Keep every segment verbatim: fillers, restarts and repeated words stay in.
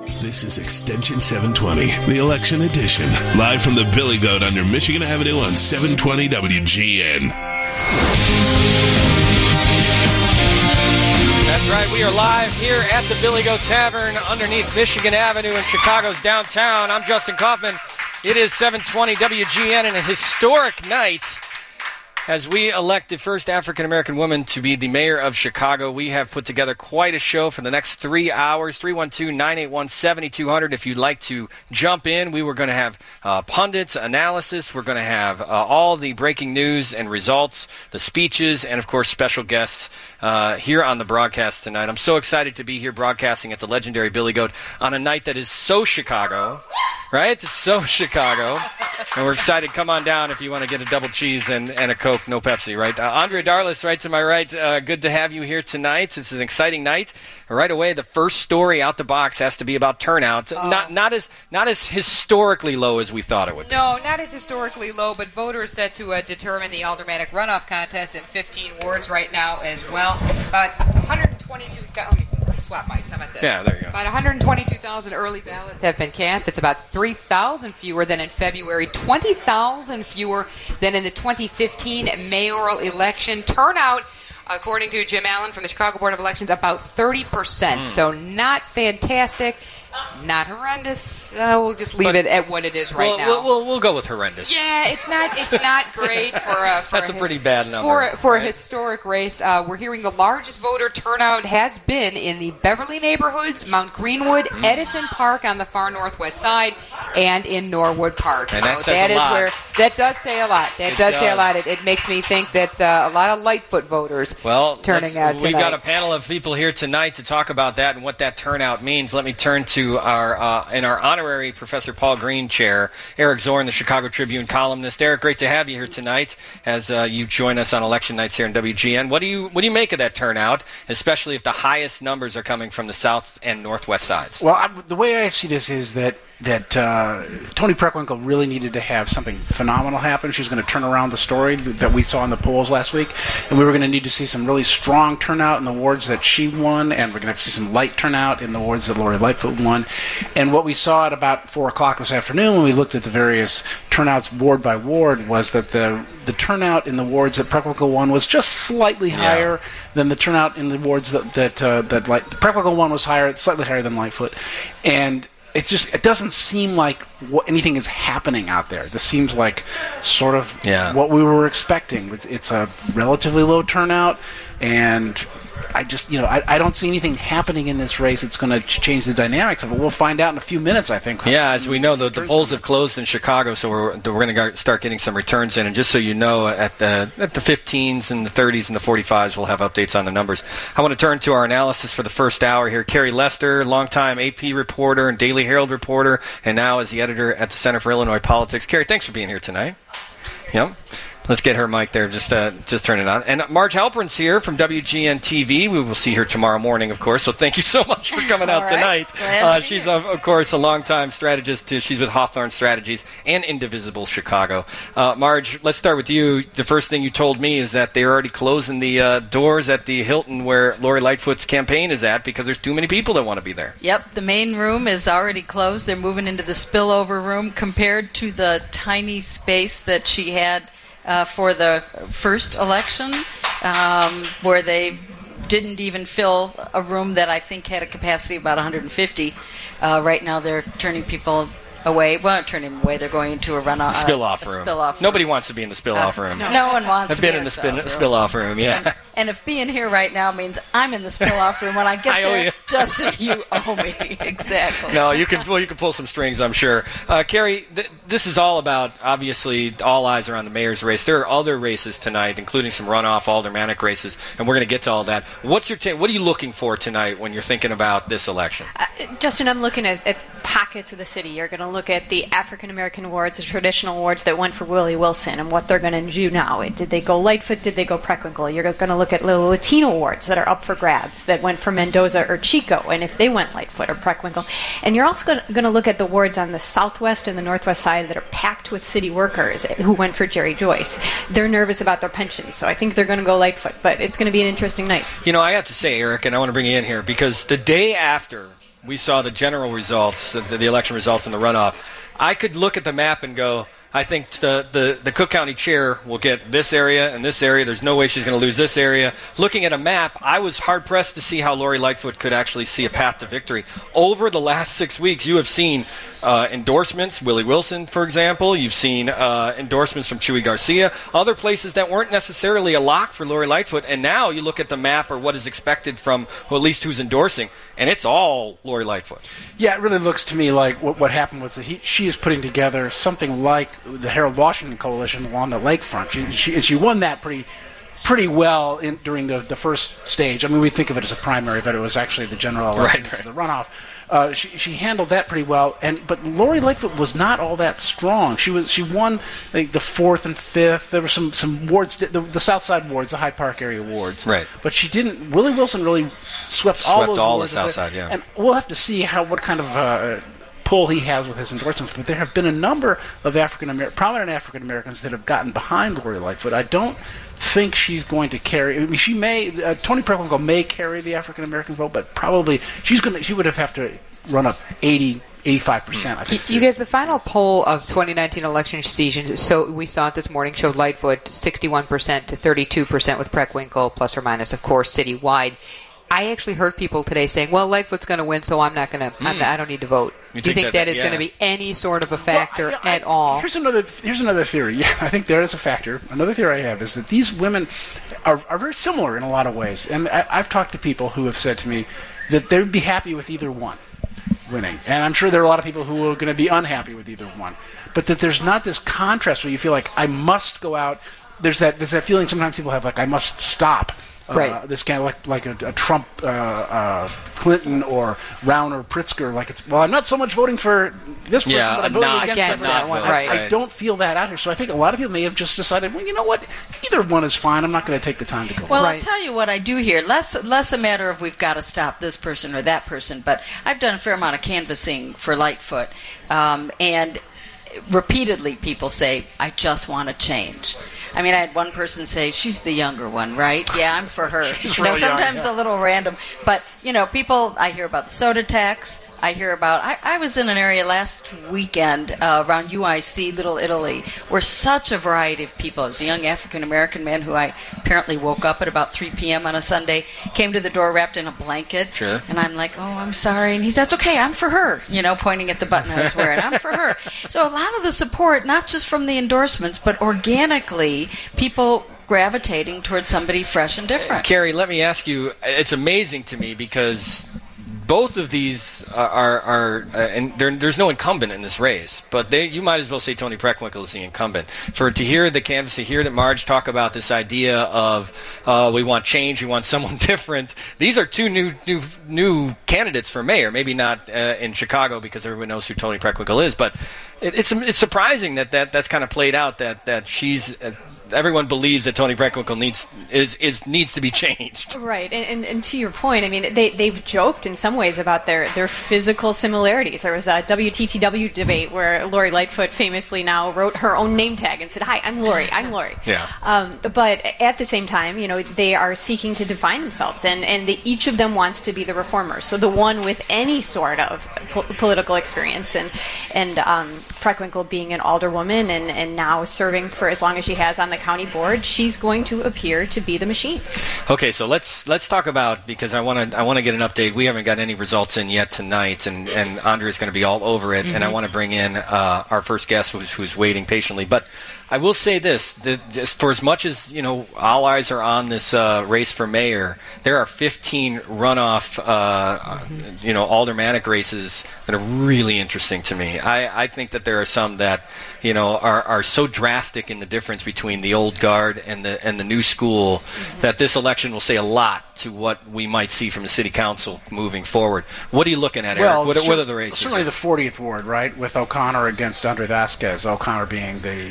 This is Extension seven twenty, the election edition, live from the Billy Goat under Michigan Avenue on seven twenty W G N. That's right, we are live here at the Billy Goat Tavern underneath Michigan Avenue in Chicago's downtown. I'm Justin Kaufman. It is seven twenty W G N and a historic night as we elect the first African-American woman to be the mayor of Chicago. We have put together quite a show for the next three hours. three one two, nine eight one, seven two zero zero if you'd like to jump in. We were going to have uh, pundits, analysis. We're going to have uh, all the breaking news and results, the speeches, and, of course, special guests uh, here on the broadcast tonight. I'm so excited to be here broadcasting at the legendary Billy Goat on a night that is so Chicago, right? It's so Chicago. And we're excited. Come on down if you want to get a double cheese and, and a Coke. No Pepsi, right? Uh, Andrea Darlis, right to my right. Uh, good to have you here tonight. It's an exciting night. Right away, the first story out the box has to be about turnout. Oh. Not not as not as historically low as we thought it would be. No, not as historically low, but voters set to uh, determine the aldermanic runoff contest in fifteen wards right now as well. About one hundred twenty-two thousand. Swap mics. How about this? Yeah, there you go. About one hundred twenty-two thousand early ballots have been cast. It's about three thousand fewer than in February, twenty thousand fewer than in the twenty fifteen mayoral election. Turnout, according to Jim Allen from the Chicago Board of Elections, about thirty percent. Mm. So not fantastic. Not horrendous. Uh, we'll just leave but, it at what it is right we'll, now. We'll, we'll, we'll go with horrendous. Yeah, it's not. It's not great for a. For That's a, a pretty bad number for for right? a historic race. Uh, we're hearing the largest voter turnout has been in the Beverly neighborhoods, Mount Greenwood, mm. Edison Park on the far northwest side, and in Norwood Park. And so that says that a is lot. where that does say a lot. That it does, does say a lot. It, it makes me think that uh, a lot of Lightfoot voters well, turning out tonight. We've got a panel of people here tonight to talk about that and what that turnout means. Let me turn to our uh, in our honorary Professor Paul Green chair, Eric Zorn, the Chicago Tribune columnist. Eric, great to have you here tonight as uh, you join us on election nights here in W G N. What do you what do you make of that turnout, especially if the highest numbers are coming from the south and northwest sides? Well, I, the way I see this is that that uh, Toni Preckwinkle really needed to have something phenomenal happen. She's going to turn around the story that we saw in the polls last week, and we were going to need to see some really strong turnout in the wards that she won, and we're going to have to see some light turnout in the wards that Lori Lightfoot won. And what we saw at about four o'clock this afternoon when we looked at the various turnouts ward by ward was that the the turnout in the wards that Preckwinkle won was just slightly yeah. higher than the turnout in the wards that that uh, that Light, Preckwinkle won was higher, slightly higher than Lightfoot, and It's just, it doesn't seem like what, anything is happening out there. This seems like sort of yeah. what we were expecting. It's, it's a relatively low turnout, and I just, you know, I, I don't see anything happening in this race that's going to ch- change the dynamics of it. We'll find out in a few minutes, I think. Yeah, as we know, the, the polls have closed in Chicago, so we're we're going to start getting some returns in. And just so you know, at the at the fifteens and the thirties and the forty-fives, we'll have updates on the numbers. I want to turn to our analysis for the first hour here. Carrie Lester, longtime A P reporter and Daily Herald reporter, and now is the editor at the Center for Illinois Politics. Carrie, thanks for being here tonight. Yep. Let's get her mic there. Just uh, just turn it on. And Marge Halperin's here from W G N T V. We will see her tomorrow morning, of course. So thank you so much for coming out right. tonight. Uh, she's, of, of course, a longtime strategist. Too. She's with Hawthorne Strategies and Indivisible Chicago. Uh, Marge, let's start with you. The first thing you told me is that they're already closing the uh, doors at the Hilton where Lori Lightfoot's campaign is at because there's too many people that want to be there. Yep, the main room is already closed. They're moving into the spillover room compared to the tiny space that she had Uh, for the first election, um, where they didn't even fill a room that I think had a capacity of about one hundred fifty. Uh, right now they're turning people away. Well, not turning them away. They're going into a runoff spill-off uh, room. Spill-off Nobody wants to be in the spill-off uh, room. No. no one wants I've to been be in the spill spin- spill-off room, yeah. And, and if being here right now means I'm in the spill-off room when I get I there, owe you. Justin, you owe me. Exactly. No, you can well, you can pull some strings, I'm sure. Uh, Carrie, th- this is all about, obviously, all eyes are on the mayor's race. There are other races tonight, including some runoff aldermanic races, and we're going to get to all that. What's your ta- What are you looking for tonight when you're thinking about this election? Uh, Justin, I'm looking at, at pockets of the city. You're going to look at the African-American wards, the traditional wards that went for Willie Wilson, and what they're going to do now. Did they go Lightfoot? Did they go Preckwinkle? You're going to look at the Latino wards that are up for grabs, that went for Mendoza or Chico, and if they went Lightfoot or Preckwinkle. And you're also going to look at the wards on the southwest and the northwest side that are packed with city workers who went for Jerry Joyce. They're nervous about their pensions, so I think they're going to go Lightfoot, but it's going to be an interesting night. You know, I have to say, Eric, and I want to bring you in here, because the day after we saw the general results, the, the election results in the runoff, I could look at the map and go, I think the, the, the Cook County chair will get this area and this area. There's no way she's going to lose this area. Looking at a map, I was hard-pressed to see how Lori Lightfoot could actually see a path to victory. Over the last six weeks, you have seen uh, endorsements, Willie Wilson, for example. You've seen uh, endorsements from Chuy Garcia, other places that weren't necessarily a lock for Lori Lightfoot. And now you look at the map or what is expected from, well, at least who's endorsing, and it's all Lori Lightfoot. Yeah, it really looks to me like what, what happened was that he, she is putting together something like the Harold Washington Coalition along the lakefront. She, she, and she won that pretty pretty well in, during the, the first stage. I mean, we think of it as a primary, but it was actually the general election, right, right. the runoff. Uh, she, she handled that pretty well, and but Lori Lightfoot was not all that strong. She was she won like, the fourth and fifth. There were some some wards, the, the South Side wards, the Hyde Park area wards. Right. But she didn't. Willie Wilson really swept, Swept all those all wards the South Side, yeah. And we'll have to see how what kind of uh, pull he has with his endorsements. But there have been a number of African American, prominent African Americans that have gotten behind Lori Lightfoot. I don't think she's going to carry. I mean, she may. Uh, Toni Preckwinkle may carry the African American vote, but probably she's going to. She would have have to run up eighty, eighty-five percent. I think. You guys, the final poll of twenty nineteen election season, so we saw it this morning, showed Lightfoot sixty-one percent to thirty-two percent with Preckwinkle, plus or minus, of course, citywide. I actually heard people today saying, "Well, Lightfoot's going to win, so I'm not going to. Mm. I don't need to vote." You Do you think, think that, that is yeah. going to be any sort of a factor well, I, I, at all? Here's another. Here's another theory. Yeah, I think there is a factor. Another theory I have is that these women are, are very similar in a lot of ways, and I, I've talked to people who have said to me that they would be happy with either one winning, and I'm sure there are a lot of people who are going to be unhappy with either one, but that there's not this contrast where you feel like I must go out. There's that. There's that feeling sometimes people have like I must stop. Uh, right. This kind of like like a, a Trump, uh, uh, Clinton, or Rauner, Pritzker. Like it's well, I'm not so much voting for this person, Yeah, but I'm voting not against, against that, that one. I, Right. I don't feel that out here. So I think a lot of people may have just decided, well, you know what, either one is fine. I'm not going to take the time to go. Well, Right. I'll tell you what I do here. Less less a matter of we've got to stop this person or that person, but I've done a fair amount of canvassing for Lightfoot, um, and repeatedly people say, I just want to change. I mean, I had one person say, she's the younger one, right? Yeah, I'm for her. She's you know, really young, sometimes yeah. a little random. But, you know, people, I hear about the soda tax. I hear about, I, I was in an area last weekend uh, around U I C, Little Italy, where such a variety of people. It was a young African-American man who I apparently woke up at about three p.m. on a Sunday, came to the door wrapped in a blanket. Sure. And I'm like, oh, I'm sorry. And he said, it's okay, I'm for her, you know, pointing at the button I was wearing. I'm for her. So a lot of the support, not just from the endorsements, but organically, people gravitating towards somebody fresh and different. Carrie, let me ask you, it's amazing to me because both of these are, are, are uh, and there, there's no incumbent in this race, but they, you might as well say Toni Preckwinkle is the incumbent. For to hear the canvass, to hear that Marge talk about this idea of uh, we want change, we want someone different. These are two new new new candidates for mayor. Maybe not uh, in Chicago because everyone knows who Toni Preckwinkle is, but it, it's it's surprising that, that that's kind of played out. That that she's. Uh, Everyone believes that Toni Preckwinkle needs is, is needs to be changed. Right, and, and, and to your point, I mean, they they've joked in some ways about their, their physical similarities. There was a W T T W debate where Lori Lightfoot famously now wrote her own name tag and said, "Hi, I'm Lori. I'm Lori." Yeah. Um, but at the same time, you know, they are seeking to define themselves, and and the, each of them wants to be the reformer. So the one with any sort of po- political experience, and and um, Preckwinkle being an alderwoman and and now serving for as long as she has on the county board, she's going to appear to be the machine. Okay, so let's let's talk about, because I want to I want to get an update. We haven't got any results in yet tonight, and and Andrea's going to be all over it, mm-hmm. and I want to bring in uh, our first guest who's, who's waiting patiently. But I will say this, that just for as much as, you know, all eyes are on this uh, race for mayor, there are fifteen runoff, uh, mm-hmm. you know, aldermanic races that are really interesting to me. I, I think that there are some that, you know, are, are so drastic in the difference between the old guard and the and the new school mm-hmm. that this election will say a lot to what we might see from the city council moving forward. What are you looking at, well, Eric? What, cer- what are the races? Certainly the fortieth ward, right, with O'Connor against Andre Vasquez. O'Connor being the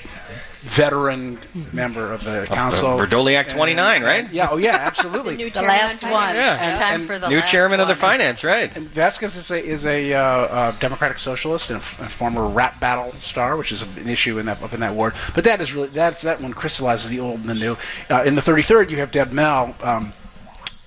veteran member of the council. The Verdoliak twenty-nine, and, right? And, yeah, oh yeah, absolutely. The last one. Yeah. And- Time and for the New last chairman of the one. finance, right? And Vasquez is a, is a uh, uh, Democratic socialist and a, f- a former rap battle star, which is an issue in that up in that ward. But that is really that's that one crystallizes the old and the new. Uh, in the thirty-third, you have Deb Mell. Um,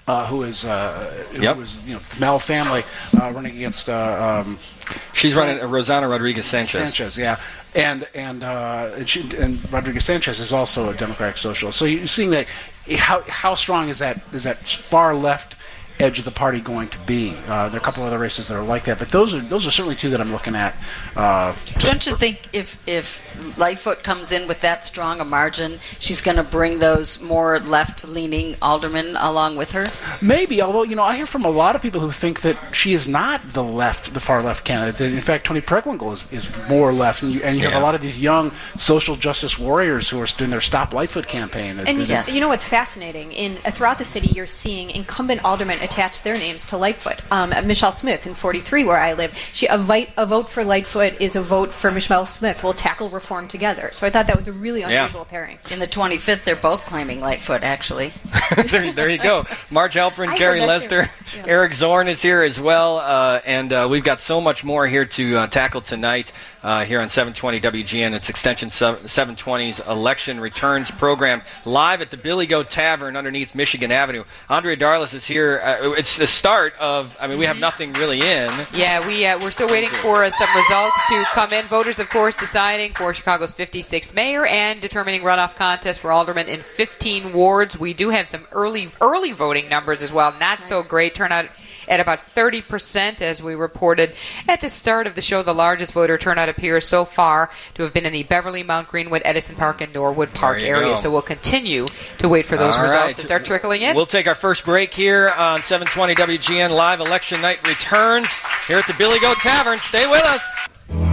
uh, who is uh, Yep. who is you know the Mel family uh, running against. Uh, um, She's running uh, Rosanna Rodriguez Sanchez. Sanchez, yeah, and and uh, and, she, and Rodriguez Sanchez is also a Democratic socialist. So you're seeing that how how strong is that is that far left edge of the party going to be? Uh, there are a couple other races that are like that, but those are those are certainly two that I'm looking at. Uh, Don't you think if if Lightfoot comes in with that strong a margin, she's going to bring those more left-leaning aldermen along with her? Maybe, although you know, I hear from a lot of people who think that she is not the left, the far left candidate. That in fact, Toni Preckwinkle is, is more left, and you, and you Yeah. have a lot of these young social justice warriors who are doing their Stop Lightfoot campaign. And Yes. you know what's fascinating? In uh, throughout the city, you're seeing incumbent aldermen attach their names to Lightfoot. Um, uh, Michelle Smith in forty-three, where I live, she a, vite, a vote for Lightfoot is a vote for Michelle Smith. We'll tackle reform together. So I thought that was a really Yeah. unusual pairing. In the twenty-fifth, they're both claiming Lightfoot, actually. there, there you go. Marge Halperin, I Gary heard that Lester, too. Yeah. Eric Zorn is here as well, uh, and uh, we've got so much more here to uh, tackle tonight uh, here on seven twenty W G N. It's Extension seven twenty's Election Returns program live at the Billy Goat Tavern underneath Michigan Avenue. Andrea Darlis is here. Uh, it's the start of, I mean, we have nothing really in. Yeah, we, uh, we're still waiting for uh, some results to come in. Voters, of course, deciding for Chicago's fifty-sixth mayor and determining runoff contest for aldermen in fifteen wards. We do have some early early voting numbers as well. Not so great turnout at about thirty percent, as we reported at the start of the show. The largest voter turnout appears so far to have been in the Beverly, Mount Greenwood, Edison Park, and Norwood Park There you area. go. So we'll continue to wait for those All results right. to start trickling in. We'll take our first break here on seven twenty W G N. Live election night returns here at the Billy Goat Tavern. Stay with us.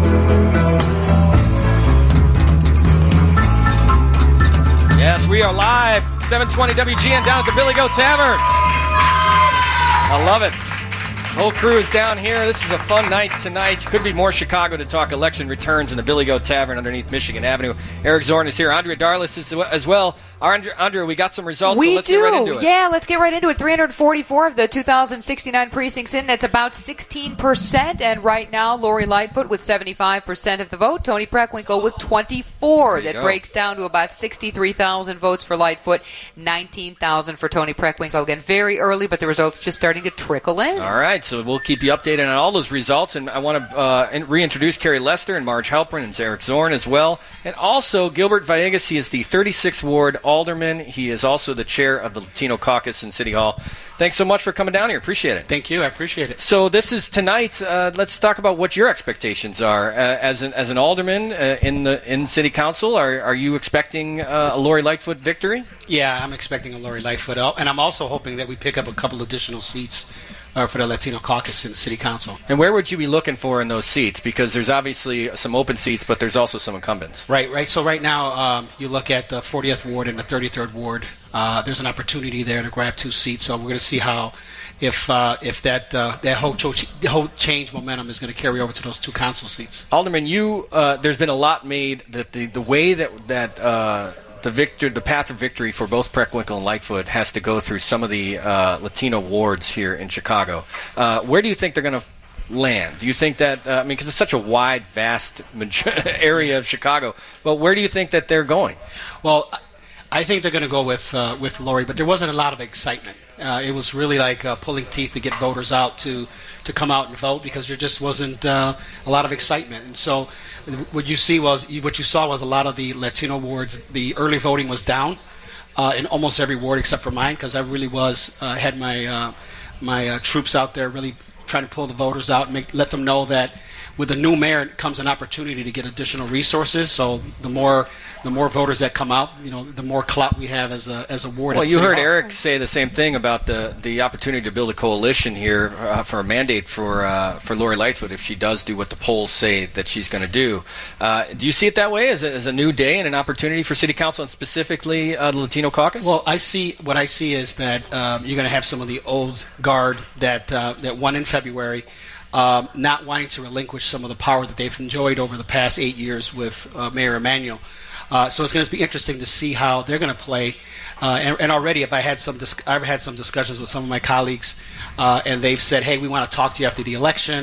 Yes, we are live, seven twenty W G N down at the Billy Goat Tavern. I love it. The whole crew is down here. This is a fun night tonight. Could be more Chicago to talk election returns in the Billy Goat Tavern underneath Michigan Avenue. Eric Zorn is here. Andrea Darlis is as well. Andrea, Andrea, we got some results, We so let's do. get right into it. Yeah, let's get right into it. three hundred forty-four of the two thousand sixty-nine precincts in. That's about sixteen percent. And right now, Lori Lightfoot with seventy-five percent of the vote. Toni Preckwinkle with twenty-four. There you That go. breaks down to about sixty-three thousand votes for Lightfoot, nineteen thousand for Toni Preckwinkle. Again, very early, but the results just starting to trickle in. All right, so we'll keep you updated on all those results. And I want to uh, in- reintroduce Carrie Lester and Marge Halperin and Eric Zorn as well. And also Gilbert Villegas. He is the thirty-sixth Ward Alderman. He is also the chair of the Latino Caucus in City Hall. Thanks so much for coming down here. Appreciate it. Thank you. I appreciate it. So this is tonight. Uh, let's talk about what your expectations are uh, as an as an alderman uh, in the in City Council. Are are you expecting uh, a Lori Lightfoot victory? Yeah, I'm expecting a Lori Lightfoot, and I'm also hoping that we pick up a couple additional seats uh, for the Latino Caucus in the City Council. And where would you be looking for in those seats? Because there's obviously some open seats, but there's also some incumbents. Right, right. So right now, um, you look at the fortieth Ward and the thirty-third Ward. Uh, there's an opportunity there to grab two seats. So we're going to see how, if uh, if that uh, that whole cho- the whole change momentum is going to carry over to those two council seats. Alderman, you uh, there's been a lot made that the the way that that uh, the victor the path of victory for both Preckwinkle and Lightfoot has to go through some of the uh, Latino wards here in Chicago. Uh, where do you think they're going to land? Do you think that uh, I mean, because it's such a wide, vast area of Chicago, but where do you think that they're going? Well, I think they're going to go with uh, with Lori, but there wasn't a lot of excitement. Uh, it was really like uh, pulling teeth to get voters out to, to come out and vote because there just wasn't uh, a lot of excitement. And so, what you see was what you saw was a lot of the Latino wards. The early voting was down uh, in almost every ward except for mine because I really was uh, had my uh, my uh, troops out there really trying to pull the voters out and make let them know that with a new mayor comes an opportunity to get additional resources. So the more the more voters that come out, you know, the more clout we have as a as a ward. Well, at you City heard Hall. Eric say the same thing about the, the opportunity to build a coalition here uh, for a mandate for uh, for Lori Lightfoot if she does do what the polls say that she's going to do. Uh, do you see it that way as a, as a new day and an opportunity for City Council and specifically uh, the Latino Caucus? Well, I see what I see is that um, you're going to have some of the old guard that uh, that won in February. Um, not wanting to relinquish some of the power that they've enjoyed over the past eight years with uh, Mayor Emanuel. Uh, so it's going to be interesting to see how they're going to play. Uh, and, and already, if I had some, dis- I've had some discussions with some of my colleagues, uh, and they've said, "Hey, we want to talk to you after the election.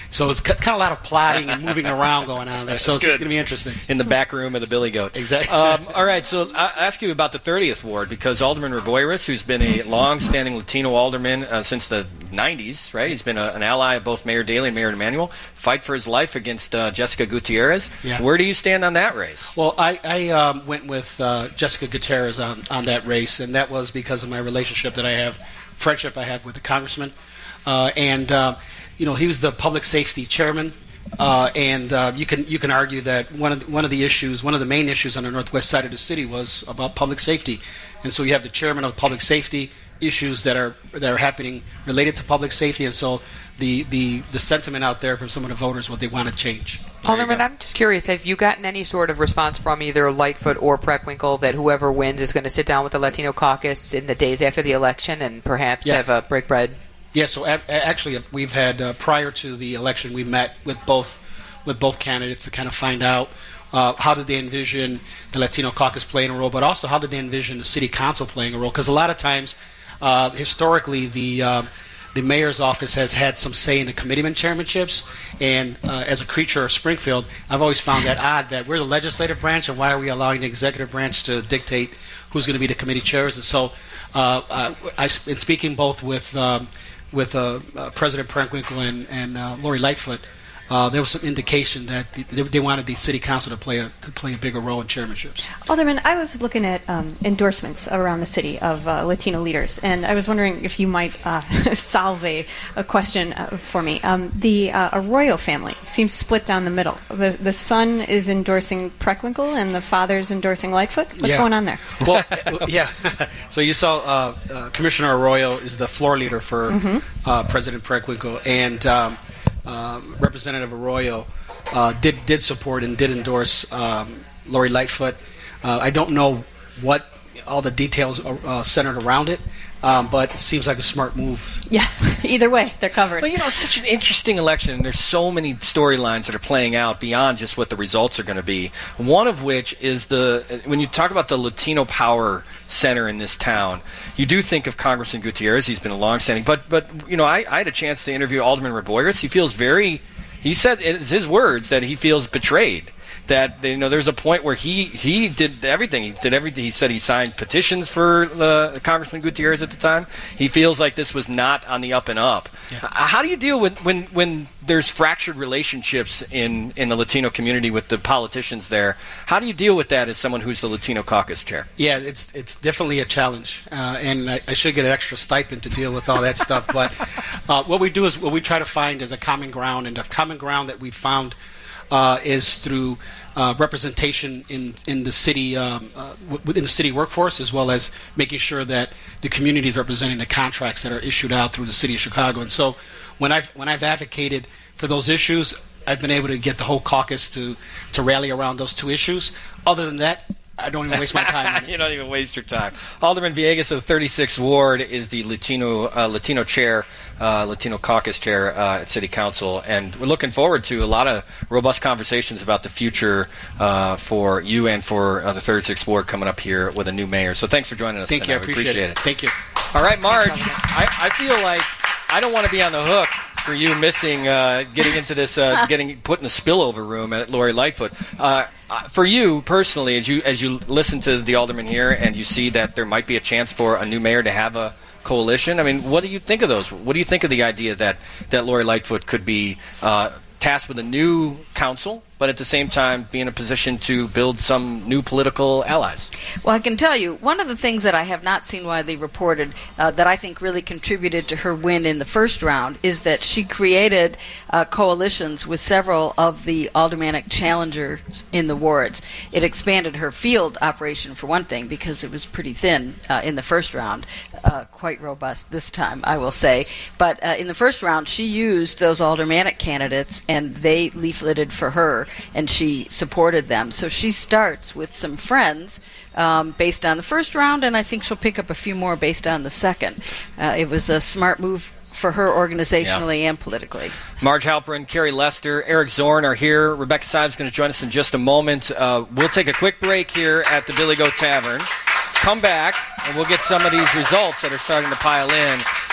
So it's kind of a lot of plotting and moving around going on there. So it's going to be interesting. In the back room of the Billy Goat. Exactly. Um, all right, so I ask you about the thirtieth Ward, because Alderman Reboyras, who's been a long-standing Latino alderman uh, since the nineties, right? He's been a, an ally of both Mayor Daley and Mayor Emanuel, fight for his life against uh, Jessica Gutierrez. Yeah. Where do you stand on that race? Well, I, I um, went with uh, Jessica Gutierrez on, on that race, and that was because of my relationship that I have, friendship I have with the congressman. Uh, and, uh, you know, he was the public safety chairman. Uh, and uh, you can you can argue that one of the, one of the issues, one of the main issues on the northwest side of the city was about public safety, and so you have the chairman of public safety issues that are that are happening related to public safety, and so the the, the sentiment out there from some of the voters what they want to change. Alderman, I'm just curious, have you gotten any sort of response from either Lightfoot or Preckwinkle that whoever wins is going to sit down with the Latino caucus in the days after the election and perhaps Yeah. have a break bread? Yeah, so a- actually, we've had uh, prior to the election, we met with both with both candidates to kind of find out uh, how did they envision the Latino caucus playing a role, but also how did they envision the city council playing a role? Because a lot of times, uh, historically, the uh, the mayor's office has had some say in the committeeman chairmanships, and uh, as a creature of Springfield, I've always found that odd that we're the legislative branch, and why are we allowing the executive branch to dictate who's going to be the committee chairs? And so, uh, uh, I've been speaking both with um, with uh, uh, President Preckwinkle and, and uh, Lori Lightfoot. Uh, there was some indication that the, they, they wanted the city council to play a to play a bigger role in chairmanships. Alderman, I was looking at um, endorsements around the city of uh, Latino leaders, and I was wondering if you might uh, solve a, a question uh, for me. Um, the uh, Arroyo family seems split down the middle. The the son is endorsing Preckwinkle, and the father's endorsing Lightfoot. What's Yeah. going on there? Well, uh, yeah. So you saw uh, uh, Commissioner Arroyo is the floor leader for Mhm. uh, President Preckwinkle, and um, uh, Representative Arroyo uh, did did support and did endorse um, Lori Lightfoot. Uh, I don't know what all the details are uh, centered around it, um, but it seems like a smart move. Yeah, either way, they're covered. But, you know, it's such an interesting election, and there's so many storylines that are playing out beyond just what the results are going to be. One of which is the, when you talk about the Latino power center in this town, you do think of Congressman Gutierrez. He's been a longstanding, but, but you know, I, I had a chance to interview Alderman Reboyras. He feels very, he said, it's his words, that he feels betrayed. That, you know, there's a point where he, he did everything. He did everything. He said he signed petitions for uh, Congressman Gutierrez at the time. He feels like this was not on the up and up. Yeah. Uh, How do you deal with when when there's fractured relationships in, in the Latino community with the politicians there? How do you deal with that as someone who's the Latino caucus chair? Yeah, it's it's definitely a challenge, uh, and I, I should get an extra stipend to deal with all that stuff. But uh, what we do is what we try to find is a common ground, and the common ground that we found uh, is through uh, representation in in the city um, uh, within the city workforce, as well as making sure that the community is representing the contracts that are issued out through the city of Chicago. And so, when I've when I've advocated for those issues, I've been able to get the whole caucus to to rally around those two issues. Other than that, I don't even waste my time on it. You don't even waste your time. Alderman Villegas of the thirty-sixth Ward is the Latino uh, Latino chair, uh, Latino caucus chair uh, at City Council, and we're looking forward to a lot of robust conversations about the future uh, for you and for uh, the thirty-sixth Ward coming up here with a new mayor. So thanks for joining us Thank tonight. you. I We appreciate, appreciate it. Thank you. All right, Marge, I, I feel like I don't want to be on the hook for you missing uh, getting into this, uh, getting put in the spillover room at Lori Lightfoot. Uh, uh, for you personally, as you as you listen to the alderman here and you see that there might be a chance for a new mayor to have a coalition, I mean, what do you think of those? What do you think of the idea that that Lori Lightfoot could be uh, tasked with a new council, but at the same time be in a position to build some new political allies? Well, I can tell you, one of the things that I have not seen widely reported uh, that I think really contributed to her win in the first round is that she created uh, coalitions with several of the aldermanic challengers in the wards. It expanded her field operation, for one thing, because it was pretty thin uh, in the first round. Uh, quite robust this time, I will say. But uh, in the first round, she used those aldermanic candidates, and they leafleted for her, and she supported them. So she starts with some friends um, based on the first round, and I think she'll pick up a few more based on the second. Uh, it was a smart move for her organizationally yeah. and politically. Marge Halperin, Carrie Lester, Eric Zorn are here. Rebecca Symes is going to join us in just a moment. Uh, we'll take a quick break here at the Billy Goat Tavern. Come back, and we'll get some of these results that are starting to pile in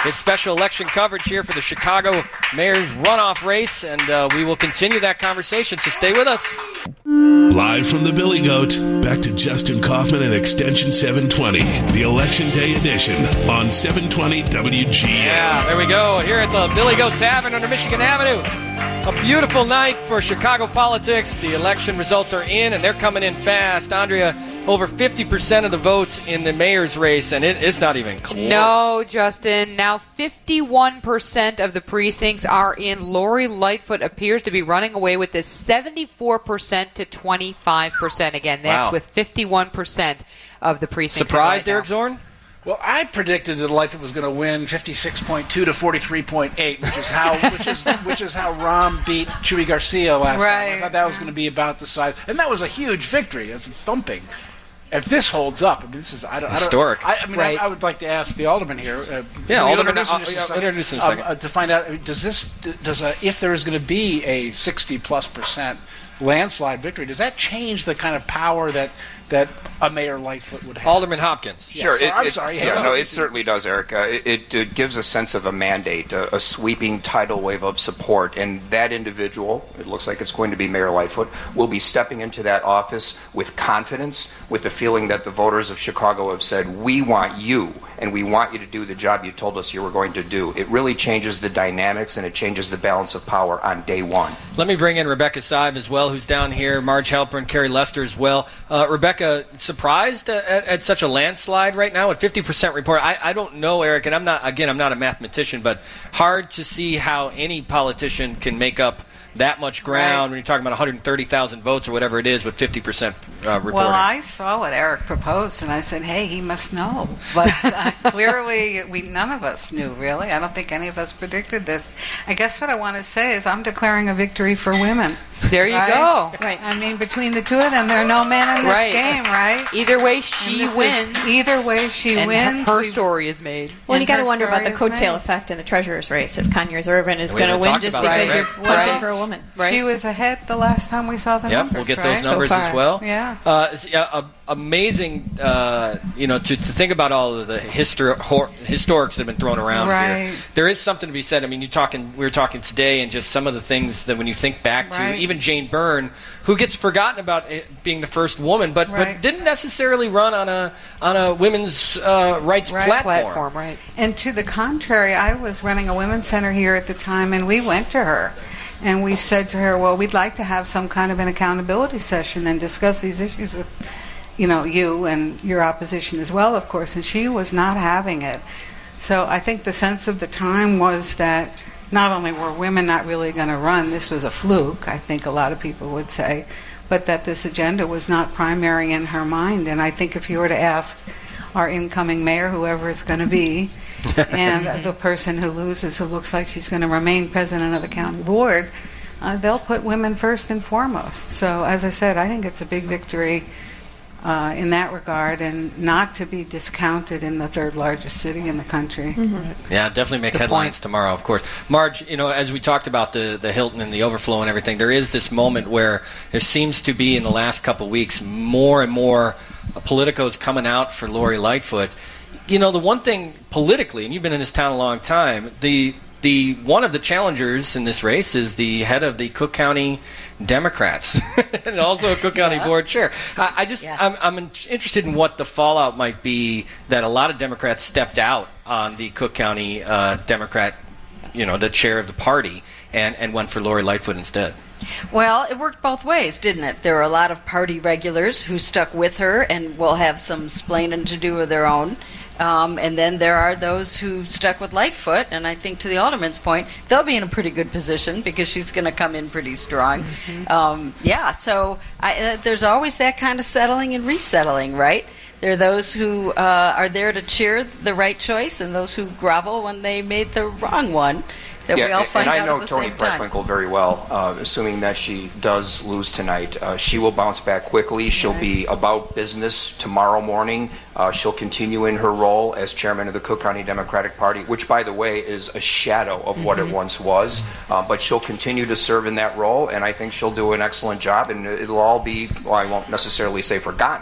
It's special election coverage here for the Chicago mayor's runoff race, and uh, we will continue that conversation, so stay with us. Live from the Billy Goat, back to Justin Kaufman and Extension seven twenty, the Election Day edition on seven twenty W G N. Yeah, there we go, here at the Billy Goat Tavern under Michigan Avenue. A beautiful night for Chicago politics. The election results are in, and they're coming in fast. Andrea, over fifty percent of the votes in the mayor's race, and it, it's not even close. No, Justin. Now fifty-one percent of the precincts are in. Lori Lightfoot appears to be running away with this seventy-four percent to twenty-five percent. Again, that's Wow. with fifty-one percent of the precincts. Surprised, right Eric now. Zorn? Well, I predicted that Lightfoot was going to win fifty-six point two to forty-three point eight, which is how which is which is how Rahm beat Chuy Garcia last time. I Right. thought that was going to be about the size, and that was a huge victory. It's thumping. If this holds up, I mean, this is I don't, Historic. I, don't, I, I mean, Right. I, I would like to ask the alderman here. Uh, Yeah, will you Alderman, introduce him uh, just a yeah, second? introduce him a Um, second. uh, to find out, does this does a, if there is going to be a sixty plus percent landslide victory, does that change the kind of power that that a Mayor Lightfoot would have? Alderman Hopkins. Yeah, Sure. so- it, I'm it- sorry. Yeah, Yeah. no, it certainly does, Eric. Uh, it, it, it gives a sense of a mandate, a, a sweeping tidal wave of support, and that individual, it looks like it's going to be Mayor Lightfoot, will be stepping into that office with confidence, with the feeling that the voters of Chicago have said, we want you, and we want you to do the job you told us you were going to do. It really changes the dynamics, and it changes the balance of power on day one. Let me bring in Rebecca Seib as well, who's down here, Marge Halper and Carrie Lester as well. Uh, Rebecca, surprised at, at such a landslide right now at fifty percent report? I, I don't know, Eric, and I'm not, again, I'm not a mathematician, but hard to see how any politician can make up that much ground Right. when you're talking about one hundred thirty thousand votes or whatever it is with fifty percent uh, reporting. Well, I saw what Eric proposed, and I said, "Hey, he must know." But uh, clearly, we none of us knew. Really, I don't think any of us predicted this. I guess what I want to say is, I'm declaring a victory for women. There you Right? go. Right. I mean, between the two of them, there are no men in this Right. game, right? Either way, And she this is- wins. either way, she and wins. her We- story is made. Well, And you got to her wonder about the story is coattail made. effect in the treasurer's race if Conyers Irvin is We going to haven't win talked just about because that, you're right? punching Right. for a woman. Right. She was ahead the last time we saw the Yep, numbers. we'll get right? those numbers so as far. well. Yeah. Uh, it's, uh, uh, amazing, uh, you know, to, to think about all of the histor- hor- historics that have been thrown around Right. here. There is something to be said. I mean, you talking, we were talking today, and just some of the things that when you think back to, Right. even Jane Byrne, who gets forgotten about it being the first woman, but Right. but didn't necessarily run on a on a women's uh, rights Right. platform. Platform, right? And to the contrary, I was running a women's center here at the time, and we went to her. And we said to her, well, we'd like to have some kind of an accountability session and discuss these issues with, you know, you and your opposition as well, of course. And she was not having it. So I think the sense of the time was that not only were women not really going to run, this was a fluke, I think a lot of people would say, but that this agenda was not primary in her mind. And I think if you were to ask our incoming mayor, whoever it's going to be, and the person who loses, who looks like she's going to remain president of the county board, uh, they'll put women first and foremost. So, as I said, I think it's a big victory uh, in that regard, and not to be discounted in the third largest city in the country. Yeah, definitely make Good headlines point. tomorrow, of course. Marge, you know, as we talked about the, the Hilton and the overflow and everything, there is this moment where there seems to be in the last couple of weeks more and more politicos coming out for Lori Lightfoot. You know, the one thing politically, and you've been in this town a long time, the the one of the challengers in this race is the head of the Cook County Democrats, and also a Cook County board chair. I, I just, Yeah. I'm, I'm in- interested in what the fallout might be that a lot of Democrats stepped out on the Cook County uh, Democrat, you know, the chair of the party, and, and went for Lori Lightfoot instead. Well, it worked both ways, didn't it? There were a lot of party regulars who stuck with her and will have some splaining to do of their own. Um, and then there are those who stuck with Lightfoot, and I think to the alderman's point, they'll be in a pretty good position because she's going to come in pretty strong. Mm-hmm. Um, yeah, so I, uh, there's always that kind of settling and resettling, right? There are those who uh, are there to cheer the right choice and those who grovel when they made the wrong one. That we all and- find and I out know at the Toni same time. Preckwinkle very well. Uh, assuming that she does lose tonight, uh, she will bounce back quickly. She'll be about business tomorrow morning. Uh, she'll continue in her role as chairman of the Cook County Democratic Party, which, by the way, is a shadow of what Mm-hmm. it once was. Uh, but she'll continue to serve in that role, and I think she'll do an excellent job. And it'll all be, well, I won't necessarily say forgotten,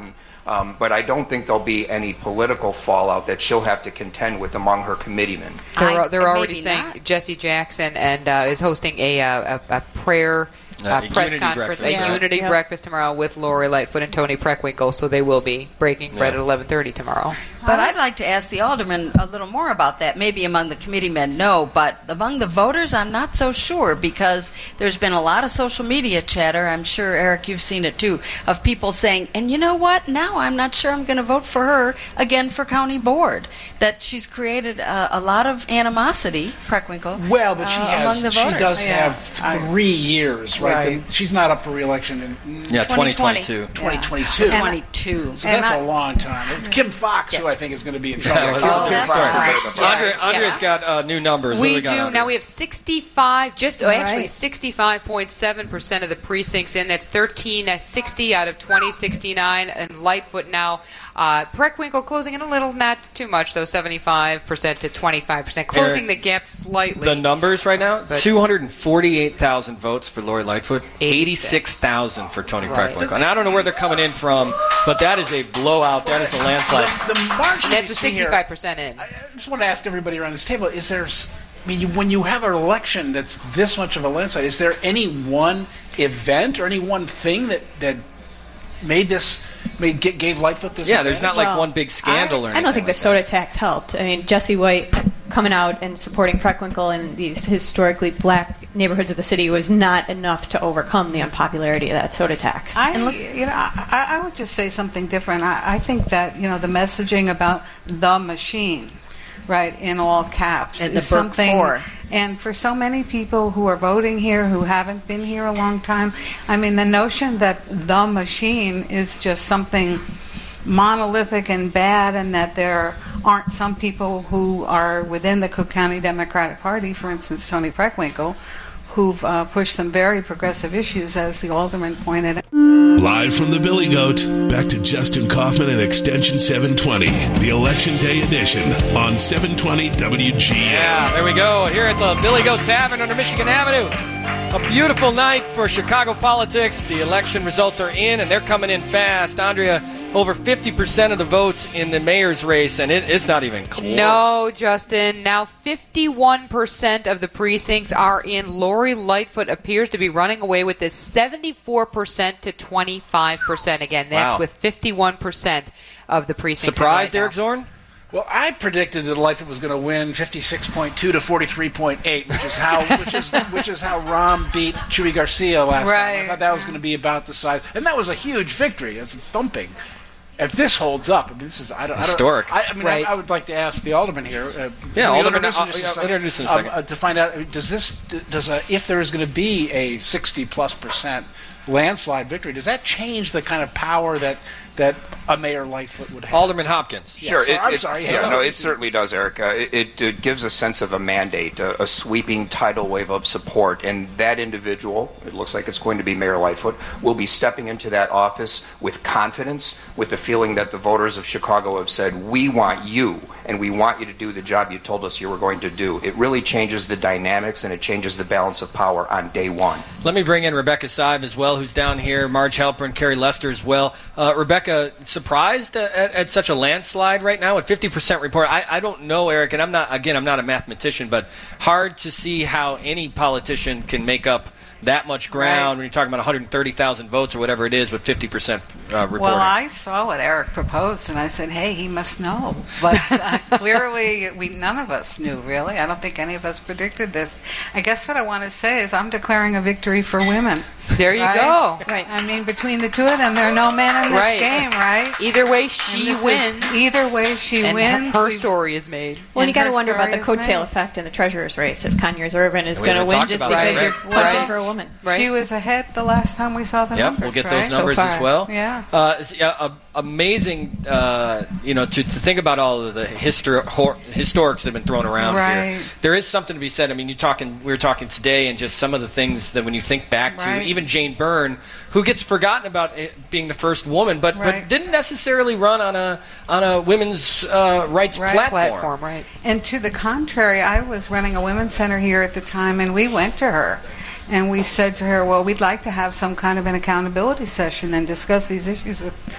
Um, but I don't think there'll be any political fallout that she'll have to contend with among her committeemen. They're, I- they're already maybe saying not. Jesse Jackson and uh, is hosting a, uh, a, a prayer Uh, uh, a press unity conference, breakfast, a right. unity Yeah. breakfast tomorrow with Lori Lightfoot and Tony Preckwinkle. So they will be breaking bread Yeah. at eleven thirty tomorrow. But I'd like to ask the alderman a little more about that. Maybe among the committeemen, no, but among the voters, I'm not so sure because there's been a lot of social media chatter. I'm sure, Eric, you've seen it too, of people saying, and you know what? Now I'm not sure I'm going to vote for her again for county board. That she's created a, a lot of animosity, Preckwinkle, Well, but she uh, has. among the She voters. does Yeah. have three years, right? Right. Then she's not up for re-election in Yeah, twenty twenty. twenty twenty-two. twenty twenty-two. twenty-two. So And that's I- a long time. It's Kim Fox who I think is going to be in trouble. Yeah, well, Oh, that's that's right. next year. Andre, Yeah. Andre's got uh, new numbers. What We we got, do. Andre? Now we have sixty-five, just oh, actually Right. sixty-five point seven percent of the precincts in. That's thirteen sixty out of twenty sixty-nine. And Lightfoot now, uh, Preckwinkle closing in a little, not too much, though, seventy-five percent to twenty-five percent. Closing Eric, the gap slightly. The numbers right now: But- two hundred forty-eight thousand votes for Lori Lightfoot, eighty-six eighty-six thousand for Tony Right. Preckwinkle. And I don't know where they're coming in from, but that is a blowout. That is a landslide. The, the margin That's you with see here- sixty-five percent in. I just want to ask everybody around this table: is there? s- I mean, you, when you have an election that's this much of a landslide, is there any one event or any one thing that that made this made g- gave Lightfoot this? Yeah, there's not advantage? like Well, one big scandal or I, anything. I don't think like the soda tax helped. I mean, Jesse White coming out and supporting Preckwinkle in these historically black neighborhoods of the city was not enough to overcome the unpopularity of that soda tax. I, you know, I, I would just say something different. I, I think that, you know, the messaging about the machine, right, in all caps, And the is Burke something. Four. And for so many people who are voting here who haven't been here a long time, I mean, the notion that the machine is just something monolithic and bad, and that there aren't some people who are within the Cook County Democratic Party, for instance, Tony Preckwinkle, who've uh, pushed some very progressive issues, as the alderman pointed out. Live from the Billy Goat, back to Justin Kaufman and Extension seven twenty, the Election Day edition on seven twenty W G N. Yeah, there we go. Here at the Billy Goat Tavern under Michigan Avenue. A beautiful night for Chicago politics. The election results are in, and they're coming in fast. Andrea, over fifty percent of the votes in the mayor's race, and it, it's not even close. No, Justin. Now fifty-one percent of the precincts are in. Lori Lightfoot appears to be running away with this seventy-four percent to twenty-five percent. Again, that's Wow. with fifty-one percent of the precincts. Surprised, right now. Eric Zorn? Well, I predicted that Lightfoot was going to win fifty-six point two to forty-three point eight, which is how which is which is how Rahm beat Chuy Garcia last time. I Right. thought that was going to be about the size, and that was a huge victory. It's thumping. If this holds up, I mean, this is I don't, Historic. I, don't, I, I mean, Right. I, I would like to ask the alderman here. Uh, Yeah, will you Alderman, introduce him uh, just a yeah, second? introduce him a Um, second. uh, to find out, does this does a, if there is going to be a sixty plus percent landslide victory, does that change the kind of power that that a Mayor Lightfoot would have? Alderman Hopkins. Yeah, Sure, so- it, I'm it- sorry, Yeah, yeah. no, it certainly does, Eric. Uh, it, it, it gives a sense of a mandate, a, a sweeping tidal wave of support, and that individual, it looks like it's going to be Mayor Lightfoot, will be stepping into that office with confidence, with the feeling that the voters of Chicago have said, we want you, and we want you to do the job you told us you were going to do. It really changes the dynamics, and it changes the balance of power on day one. Let me bring in Rebecca Seib as well, who's down here, Marge Halpern, Carrie Lester as well. Uh, Rebecca, surprised at, at such a landslide right now at fifty percent report? I, I don't know, Eric, and I'm not, again, I'm not a mathematician, but hard to see how any politician can make up that much ground Right. when you're talking about one hundred thirty thousand votes or whatever it is with fifty percent uh, reporting. Well, I saw what Eric proposed, and I said, "Hey, he must know." But uh, clearly, we none of us knew. Really, I don't think any of us predicted this. I guess what I want to say is, I'm declaring a victory for women. There you Right? go. Right. I mean, between the two of them, there are no men in this Right. game, right? Either way, And she this is- wins. either way, she and wins. Her, her We- story is made. Well, And you got to her wonder about the story is coattail made. effect in the treasurer's race if Conyers Irvin is We going to haven't win talked just about because that, you're right? punching Right. for a woman. Right. She was ahead the last time we saw the Yep, numbers. we'll get right? those numbers so as far. well. Yeah. Uh, it's, uh, uh, amazing, uh, you know, to, to think about all of the histor- hor- historics that have been thrown around Right. here. There is something to be said. I mean, you talking, we were talking today, and just some of the things that when you think back to, Right. even Jane Byrne, who gets forgotten about it being the first woman, but but Right. didn't necessarily run on a on a women's uh, rights Right. platform. Platform, right? And to the contrary, I was running a women's center here at the time, and we went to her. And we said to her, well, we'd like to have some kind of an accountability session and discuss these issues with,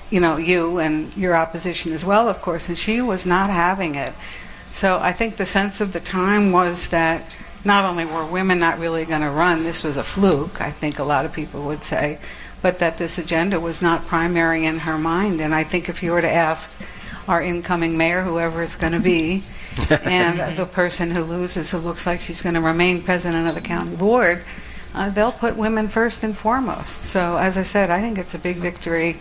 you know, you and your opposition as well, of course, and she was not having it. So I think the sense of the time was that not only were women not really going to run, this was a fluke, I think a lot of people would say, but that this agenda was not primary in her mind. And I think if you were to ask our incoming mayor, whoever it's going to be, and the person who loses, who looks like she's going to remain president of the county board, uh, they'll put women first and foremost. So as I said, I think it's a big victory